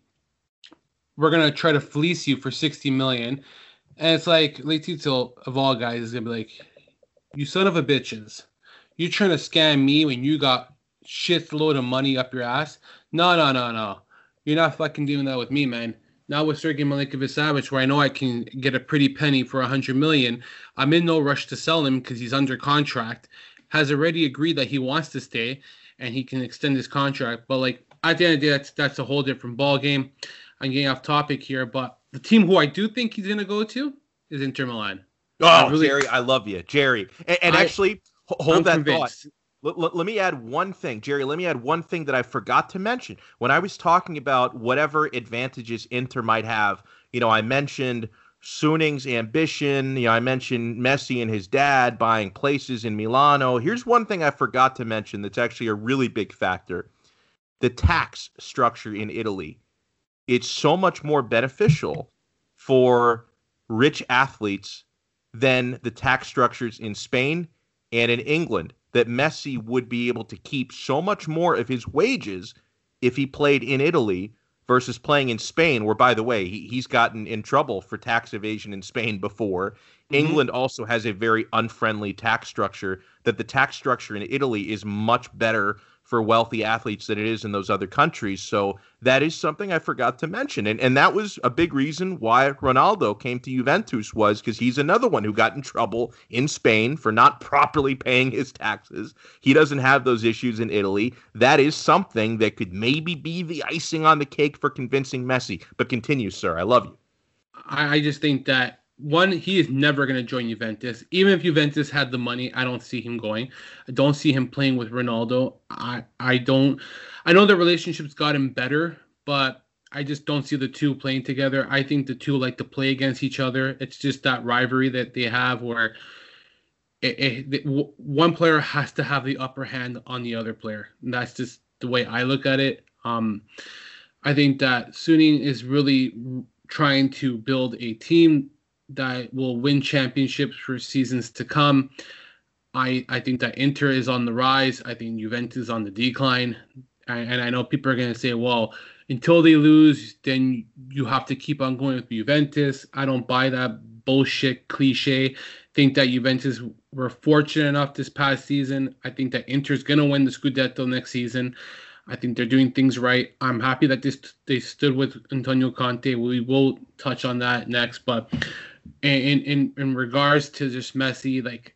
we're going to try to fleece you for sixty million dollars. And it's like, Lotito, of all guys, is going to be like, you son of a bitches. You trying to scam me when you got shit's load of money up your ass? No, no, no, no. You're not fucking doing that with me, man. Not with Sergei Milinkovic-Savic, where I know I can get a pretty penny for one hundred million dollars. I'm in no rush to sell him because he's under contract. Has already agreed that he wants to stay and he can extend his contract. But, like, at the end of the day, that's, that's a whole different ball game. I'm getting off topic here, but the team who I do think he's going to go to is Inter Milan. Oh, really, Jerry, I love you. Jerry. And, and I, actually, hold I'm that convinced. thought. Let, let, let me add one thing, Jerry. Let me add one thing that I forgot to mention. When I was talking about whatever advantages Inter might have, you know, I mentioned Suning's ambition. You know, I mentioned Messi and his dad buying places in Milano. Here's one thing I forgot to mention that's actually a really big factor. The tax structure in Italy. It's so much more beneficial for rich athletes than the tax structures in Spain and in England, that Messi would be able to keep so much more of his wages if he played in Italy versus playing in Spain, where, by the way, he, he's gotten in trouble for tax evasion in Spain before. Mm-hmm. England also has a very unfriendly tax structure, that the tax structure in Italy is much better for wealthy athletes than it is in those other countries. So that is something I forgot to mention. And and that was a big reason why Ronaldo came to Juventus, was because he's another one who got in trouble in Spain for not properly paying his taxes. He doesn't have those issues in Italy. That is something that could maybe be the icing on the cake for convincing Messi. But continue, sir. I love you. I, I just think that, one, he is never going to join Juventus. Even if Juventus had the money, I don't see him going. I don't see him playing with Ronaldo. I, I don't. I know the relationship's gotten better, but I just don't see the two playing together. I think the two like to play against each other. It's just that rivalry that they have where it, it, it, one player has to have the upper hand on the other player. And that's just the way I look at it. Um, I think that Suning is really trying to build a team that will win championships for seasons to come. I I think that Inter is on the rise. I think Juventus is on the decline. And, and I know people are going to say, well, until they lose, then you have to keep on going with Juventus. I don't buy that bullshit cliche. Think that Juventus were fortunate enough this past season. I think that Inter's going to win the Scudetto next season. I think they're doing things right. I'm happy that this, they stood with Antonio Conte. We will touch on that next. But in in, in regards to just Messi, like,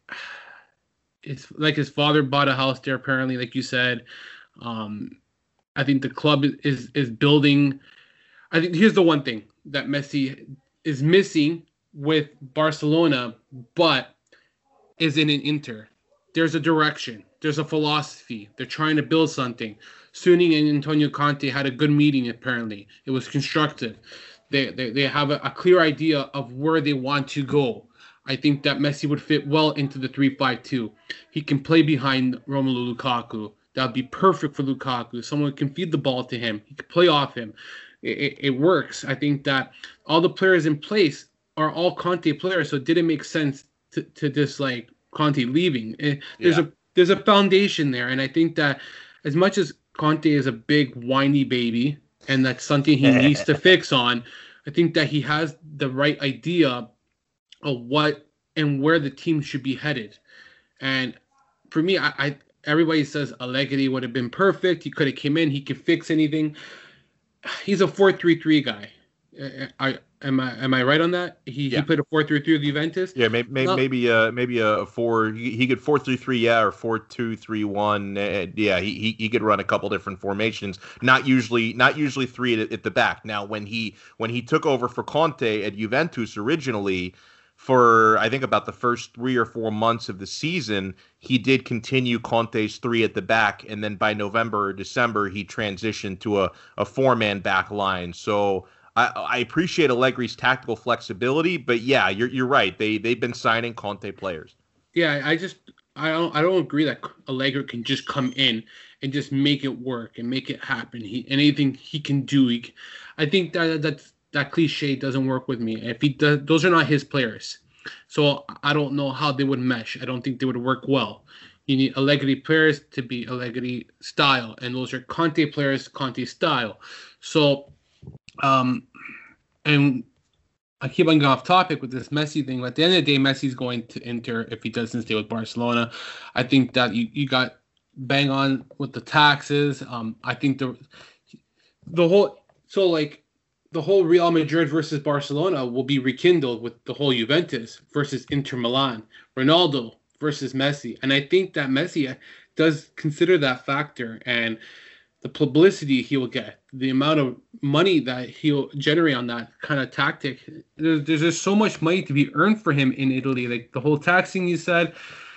it's like his father bought a house there, apparently, like you said. Um, I think the club is is building. I think here's the one thing that Messi is missing with Barcelona, but is in an Inter. There's a direction. There's a philosophy. They're trying to build something. Suning and Antonio Conte had a good meeting, apparently. It was constructive. They they, they have a, a clear idea of where they want to go. I think that Messi would fit well into the three five two. He can play behind Romelu Lukaku. That would be perfect for Lukaku. Someone can feed the ball to him. He can play off him. It, it, it works. I think that all the players in place are all Conte players, so it didn't make sense to, to just like Conte leaving. It, there's yeah. a there's a foundation there, and I think that as much as Conte is a big whiny baby, and that's something he needs to fix on, I think that he has the right idea of what and where the team should be headed. And for me, I, I everybody says Allegri would have been perfect. He could have came in. He could fix anything. He's a four three three guy. I am I am I right on that? He yeah. he played a four three three with Juventus. Yeah, maybe maybe no. maybe uh maybe a four. He, he could four three three, yeah, or four two three one. Uh, yeah, he, he he could run a couple different formations. Not usually not usually three at, at the back. Now when he when he took over for Conte at Juventus originally, for I think about the first three or four months of the season, he did continue Conte's three at the back, and then by November or December he transitioned to a a four man back line. So. I, I appreciate Allegri's tactical flexibility, but yeah, you're you're right. They they've been signing Conte players. Yeah, I just I don't I don't agree that Allegri can just come in and just make it work and make it happen. He anything he can do. He, I think that that that cliche doesn't work with me. If he does, those are not his players, so I don't know how they would mesh. I don't think they would work well. You need Allegri players to be Allegri style, and those are Conte players, Conte style. So. Um, and I keep on going off topic with this Messi thing, but at the end of the day, Messi's going to Inter if he doesn't stay with Barcelona. I think that you, you got bang on with the taxes. Um, I think the the whole so like the whole Real Madrid versus Barcelona will be rekindled with the whole Juventus versus Inter Milan, Ronaldo versus Messi, and I think that Messi does consider that factor and. The publicity he will get, the amount of money that he'll generate on that kind of tactic. There's, there's just so much money to be earned for him in Italy. Like the whole taxing you said,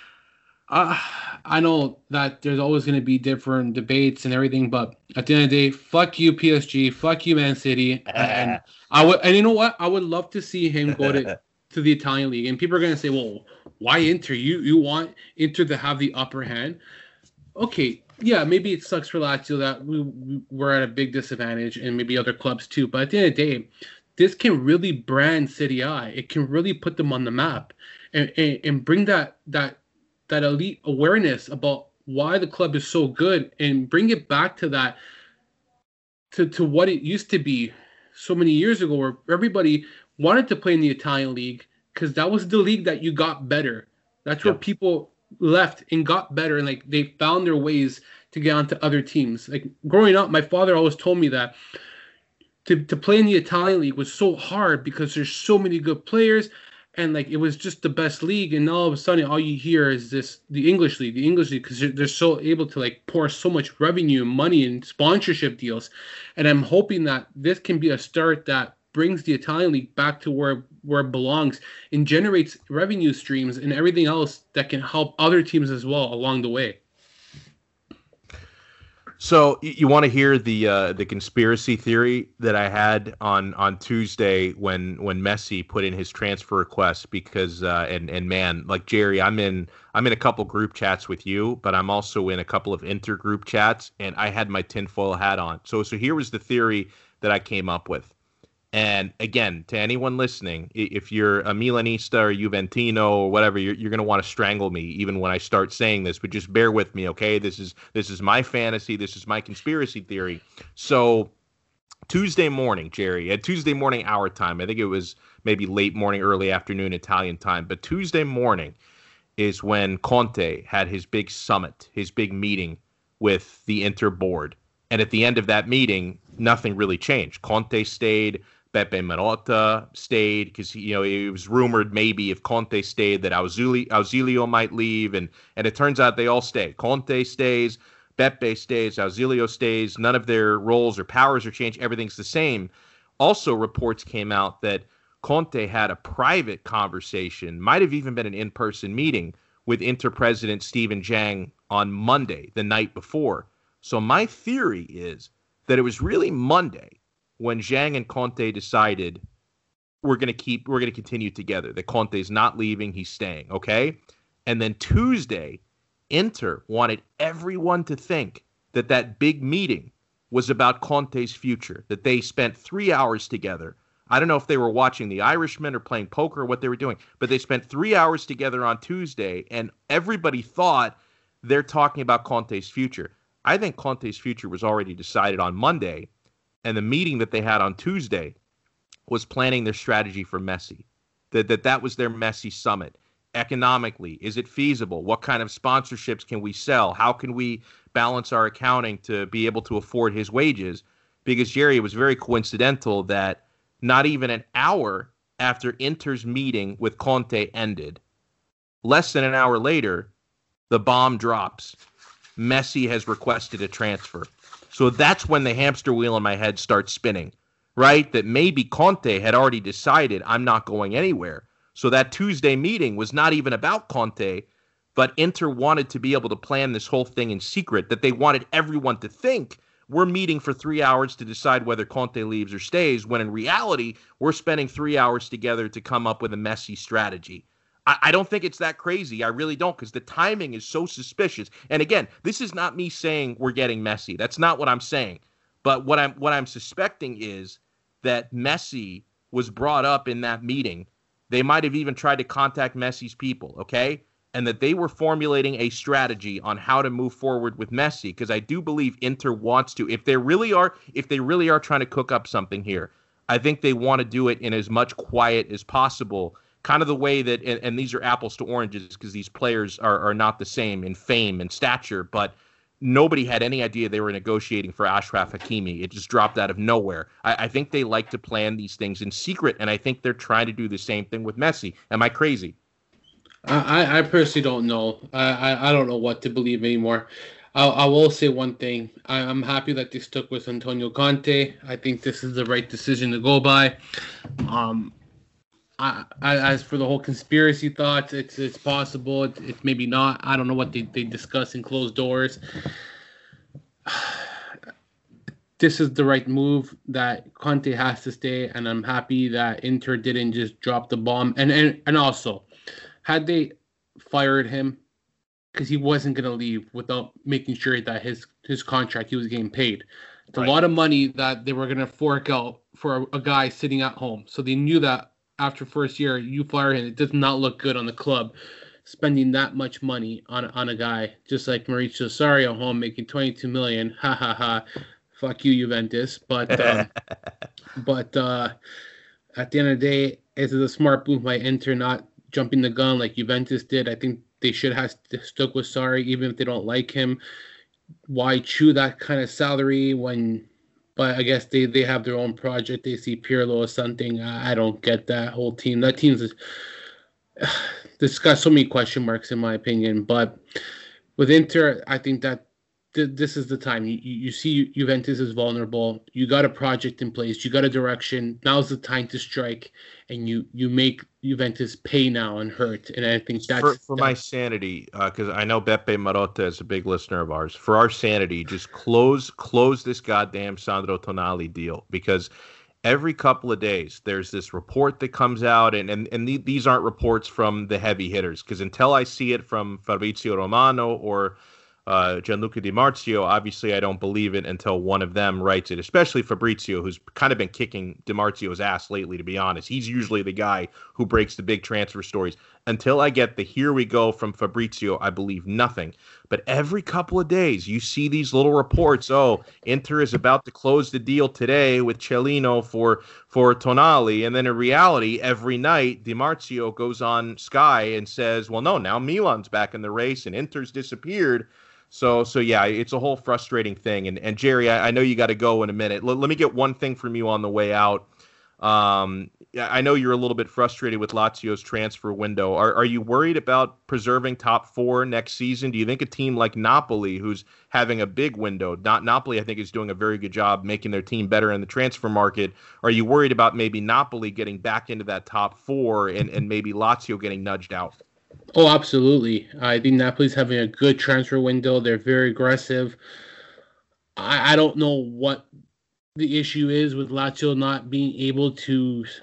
uh, I know that there's always going to be different debates and everything, but at the end of the day, fuck you, P S G, fuck you, Man City. And I would, and you know what? I would love to see him go to, to the Italian league. And people are going to say, well, why Inter? You, you want Inter to have the upper hand? Okay. Yeah, maybe it sucks for Lazio that we, we we're at a big disadvantage, and maybe other clubs too. But at the end of the day, this can really brand City I. It can really put them on the map, and, and and bring that that that elite awareness about why the club is so good, and bring it back to that to to what it used to be so many years ago, where everybody wanted to play in the Italian league because that was the league that you got better. That's where yeah. people. Left and got better, and like they found their ways to get onto other teams. Like growing up, my father always told me that to to play in the Italian league was so hard because there's so many good players, and like it was just the best league. And all of a sudden, all you hear is this the English league, the English league, because they're, they're so able to like pour so much revenue and money and sponsorship deals. And I'm hoping that this can be a start that brings the Italian league back to where where it belongs and generates revenue streams and everything else that can help other teams as well along the way. So you want to hear the uh, the conspiracy theory that I had on, on Tuesday when when Messi put in his transfer request? Because uh, and and man, like Jerry, I'm in I'm in a couple group chats with you, but I'm also in a couple of intergroup chats, and I had my tinfoil hat on. So so here was the theory that I came up with. And again, to anyone listening, if you're a Milanista or Juventino or whatever, you're, you're going to want to strangle me even when I start saying this. But just bear with me, okay? This is this is my fantasy. This is my conspiracy theory. So Tuesday morning, Jerry, at Tuesday morning our time, I think it was maybe late morning, early afternoon Italian time. But Tuesday morning is when Conte had his big summit, his big meeting with the Inter board. And at the end of that meeting, nothing really changed. Conte stayed. Beppe Marotta stayed because, you know, it was rumored maybe if Conte stayed that Ausilio, Ausilio might leave. And, and it turns out they all stay. Conte stays, Beppe stays, Ausilio stays. None of their roles or powers are changed. Everything's the same. Also, reports came out that Conte had a private conversation, might have even been an in-person meeting with Inter president Steven Zhang on Monday, the night before. So my theory is that it was really Monday when Zhang and Conte decided we're going to keep, we're going to continue together. That Conte's not leaving, he's staying, okay? And then Tuesday, Inter wanted everyone to think that that big meeting was about Conte's future, that they spent three hours together. I don't know if they were watching The Irishman or playing poker or what they were doing, but they spent three hours together on Tuesday, and everybody thought they're talking about Conte's future. I think Conte's future was already decided on Monday, and the meeting that they had on Tuesday was planning their strategy for Messi. That that, that was their Messi summit. Economically, is it feasible? What kind of sponsorships can we sell? How can we balance our accounting to be able to afford his wages? Because, Jerry, it was very coincidental that not even an hour after Inter's meeting with Conte ended, less than an hour later, the bomb drops. Messi has requested a transfer. So that's when the hamster wheel in my head starts spinning, right? That maybe Conte had already decided I'm not going anywhere. So that Tuesday meeting was not even about Conte, but Inter wanted to be able to plan this whole thing in secret, that they wanted everyone to think we're meeting for three hours to decide whether Conte leaves or stays, when in reality, we're spending three hours together to come up with a Messi strategy. I, I don't think it's that crazy. I really don't, because the timing is so suspicious. And again, this is not me saying we're getting Messi. That's not what I'm saying. But what I'm what I'm suspecting is that Messi was brought up in that meeting. They might have even tried to contact Messi's people, okay? And that they were formulating a strategy on how to move forward with Messi, because I do believe Inter wants to. If they really are, if they really are trying to cook up something here, I think they want to do it in as much quiet as possible. Kind of the way that, and, and these are apples to oranges because these players are, are not the same in fame and stature, but nobody had any idea they were negotiating for Achraf Hakimi. It just dropped out of nowhere. I, I think they like to plan these things in secret, and I think they're trying to do the same thing with Messi. Am I crazy? I, I personally don't know. I, I, I don't know what to believe anymore. I, I will say one thing. I, I'm happy that they stuck with Antonio Conte. I think this is the right decision to go by. Um, I, I, as for the whole conspiracy thoughts, it's it's possible. It's, it's maybe not. I don't know what they, they discuss in closed doors. This is the right move, that Conte has to stay, and I'm happy that Inter didn't just drop the bomb. And and, and also, had they fired him, because he wasn't going to leave without making sure that his, his contract, he was getting paid. It's right. A lot of money that they were going to fork out for a, a guy sitting at home. So they knew that after first year, you fire him, it does not look good on the club, spending that much money on, on a guy. Just like Maurizio Sarri at home making twenty-two million dollars. Ha, ha, ha. Fuck you, Juventus. But, um, but uh, at the end of the day, is it a smart move by Inter not jumping the gun like Juventus did? I think they should have stuck with Sarri, even if they don't like him. Why chew that kind of salary when, but I guess they, they have their own project. They see Pirlo or something. I, I don't get that whole team. That team's just, this got so many question marks in my opinion. But with Inter, I think that th- this is the time. You, you see Juventus is vulnerable. You got a project in place. You got a direction. Now's the time to strike. And you, you make Juventus pay now and hurt. And I think that's... For, for that's, my sanity, because uh, I know Beppe Marotta is a big listener of ours. For our sanity, just close close this goddamn Sandro Tonali deal. Because every couple of days, there's this report that comes out. And, and, and the, these aren't reports from the heavy hitters. Because until I see it from Fabrizio Romano or... Uh, Gianluca Di Marzio, obviously I don't believe it until one of them writes it, especially Fabrizio, who's kind of been kicking Di Marzio's ass lately, to be honest. He's usually the guy who breaks the big transfer stories. Until I get the here we go from Fabrizio, I believe nothing. But every couple of days, you see these little reports, oh, Inter is about to close the deal today with Cellino for, for Tonali. And then in reality, every night, Di Marzio goes on Sky and says, well, no, now Milan's back in the race and Inter's disappeared. So, so yeah, it's a whole frustrating thing. And, and Jerry, I, I know you got to go in a minute. L- let me get one thing from you on the way out. Um, I know you're a little bit frustrated with Lazio's transfer window. Are, are you worried about preserving top four next season? Do you think a team like Napoli, who's having a big window, not Napoli, I think is doing a very good job making their team better in the transfer market. Are you worried about maybe Napoli getting back into that top four and, and maybe Lazio getting nudged out? Oh, absolutely. I think Napoli's having a good transfer window. They're very aggressive. I, I don't know what the issue is with Lazio not being able to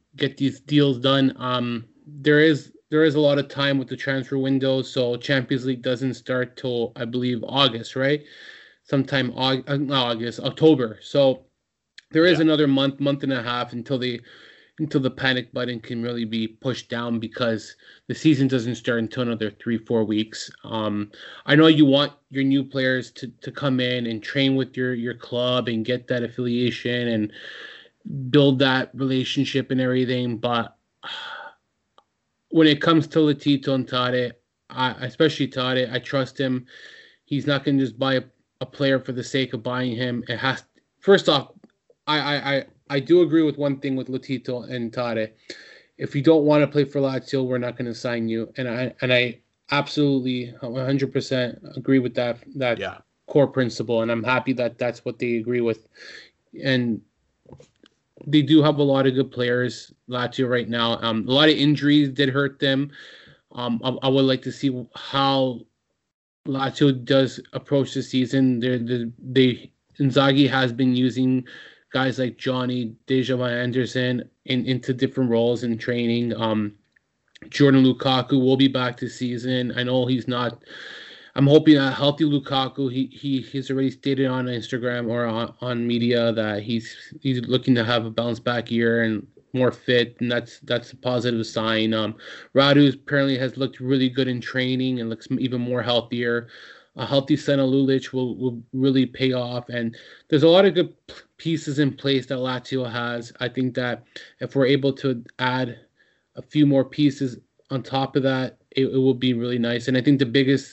get these deals done. Um, there is there is a lot of time with the transfer window, so Champions League doesn't start till I believe August, right? Sometime August, not August, October. So there is Yeah. another month, month and a half until the until the panic button can really be pushed down because the season doesn't start until another three, four weeks. Um, I know you want your new players to, to come in and train with your your club and get that affiliation and build that relationship and everything, but when it comes to Latito and Tade, I, especially Tade, I trust him. He's not going to just buy a, a player for the sake of buying him. It has first off, I, I, I, I do agree with one thing with Latito and Tade. If you don't want to play for Lazio, we're not going to sign you. And I and I absolutely one hundred percent agree with that that Yeah. core principle. And I'm happy that that's what they agree with. And they do have a lot of good players, Lazio, right now. Um, a lot of injuries did hurt them. Um, I, I would like to see how Lazio does approach the season. They're, they're, they Inzaghi has been using guys like Johnny, Dejan Anderson in, into different roles in training. Um, Jordan Lukaku will be back this season. I know he's not. I'm hoping a healthy Lukaku. He he he's already stated on Instagram or on, on media that he's he's looking to have a bounce back year and more fit, and that's that's a positive sign. Um, Radu apparently has looked really good in training and looks even more healthier. A healthy Sena Lulic will will really pay off, and there's a lot of good pieces in place that Lazio has. I think that if we're able to add a few more pieces on top of that, it, it will be really nice. And I think the biggest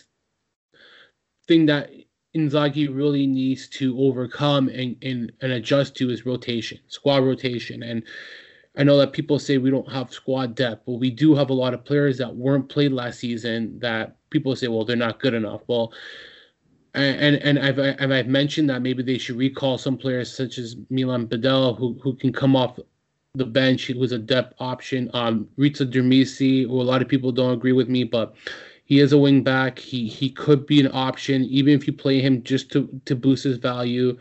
thing that Inzaghi really needs to overcome and, and, and adjust to is rotation, squad rotation. And I know that people say we don't have squad depth, but we do have a lot of players that weren't played last season that people say, well, they're not good enough. Well, and and I've and I've mentioned that maybe they should recall some players such as Milan Badel, who who can come off the bench. He was a depth option. Um, Rita Dermisi, who a lot of people don't agree with me, but he is a wing back. He he could be an option, even if you play him just to, to boost his value.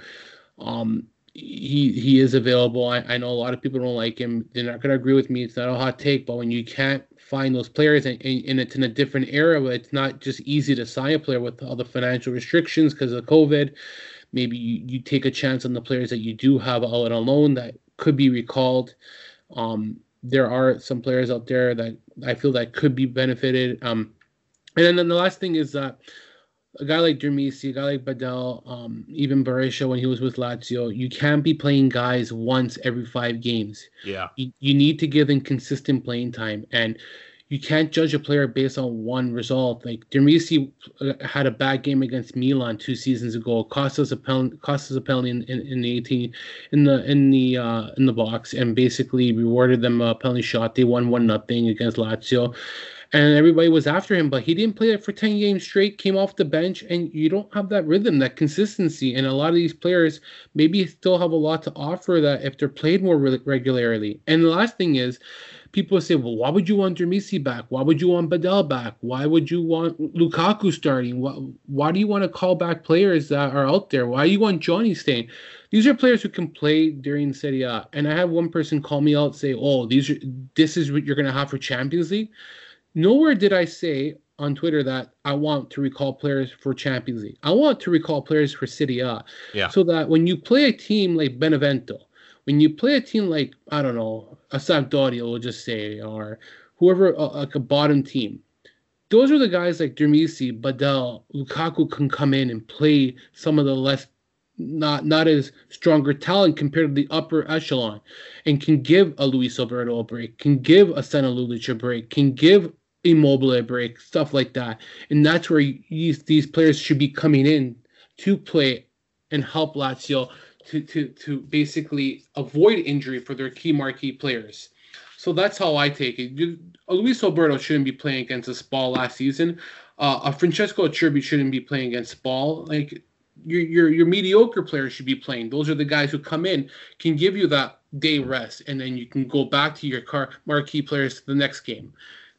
Um, he he is available. I, I know a lot of people don't like him. They're not going to agree with me. It's not a hot take, but when you can't find those players, and, and it's in a different era, where it's not just easy to sign a player with all the financial restrictions because of COVID. Maybe you, you take a chance on the players that you do have out on loan that could be recalled. Um, there are some players out there that I feel that could be benefited. Um, And then the last thing is that a guy like Dermisi, a guy like Badel, um, even Berisha when he was with Lazio, you can't be playing guys once every five games. Yeah. You, you need to give them consistent playing time. And you can't judge a player based on one result. Like Dermisi had a bad game against Milan two seasons ago. Cost us a penalty, cost us a penalty in, in, in the eighteen in the in the uh, in the box, and basically rewarded them a penalty shot. They won one nothing against Lazio. And everybody was after him, but he didn't play it for ten games straight, came off the bench, and you don't have that rhythm, that consistency. And a lot of these players maybe still have a lot to offer that if they're played more re- regularly. And the last thing is, people say, well, why would you want Dermisi back? Why would you want Badel back? Why would you want Lukaku starting? Why, why do you want to call back players that are out there? Why do you want Johnny staying? These are players who can play during Serie A. And I had one person call me out and say, oh, these are this is what you're going to have for Champions League. Nowhere did I say on Twitter that I want to recall players for Champions League. I want to recall players for Serie A. Yeah. So that when you play a team like Benevento, when you play a team like, I don't know, a Sampdoria, we'll just say, or whoever, uh, like a bottom team, those are the guys like Dermisi, Badel, Lukaku can come in and play some of the less, not not as stronger talent compared to the upper echelon, and can give a Luis Alberto a break, can give a Sena Lulic a break, can give Immobile a break, stuff like that. And that's where you, these players should be coming in to play and help Lazio to, to, to basically avoid injury for their key marquee players. So that's how I take it. You, Luis Alberto shouldn't be playing against Spal last season. Uh, uh, Francesco Acerbi shouldn't be playing against Spal. Like, your, your, your mediocre players should be playing. Those are the guys who come in, can give you that day rest, and then you can go back to your car marquee players to the next game.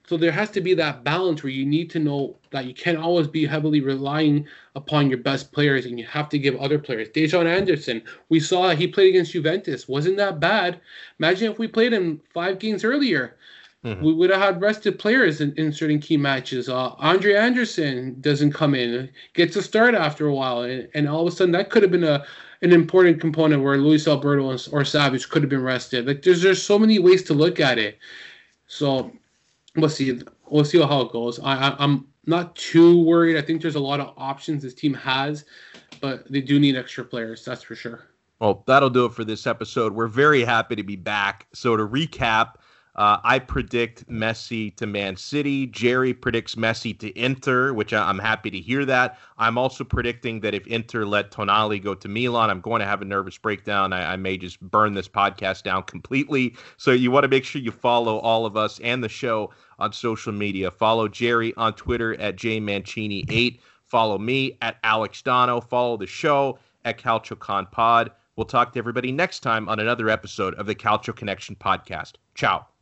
So there has to be that balance where you need to know that you can't always be heavily relying upon your best players, and you have to give other players. Dejan Anderson, we saw he played against Juventus. Wasn't that bad? Imagine if we played him five games earlier. Mm-hmm. We would have had rested players in, in certain key matches. Uh, Andre Anderson doesn't come in, gets a start after a while, and, and all of a sudden that could have been a an important component where Luis Alberto or Savage could have been rested. Like there's there's so many ways to look at it. So we'll see. We'll see how it goes. I, I I'm not too worried. I think there's a lot of options this team has, but they do need extra players. That's for sure. Well, that'll do it for this episode. We're very happy to be back. So to recap. Uh, I predict Messi to Man City. Jerry predicts Messi to Inter, which I, I'm happy to hear that. I'm also predicting that if Inter let Tonali go to Milan, I'm going to have a nervous breakdown. I, I may just burn this podcast down completely. So you want to make sure you follow all of us and the show on social media. Follow Jerry on Twitter at J Mancini eight. Follow me at Alex Dono. Follow the show at CalcioCon Pod. We'll talk to everybody next time on another episode of the Calcio Connection podcast. Ciao.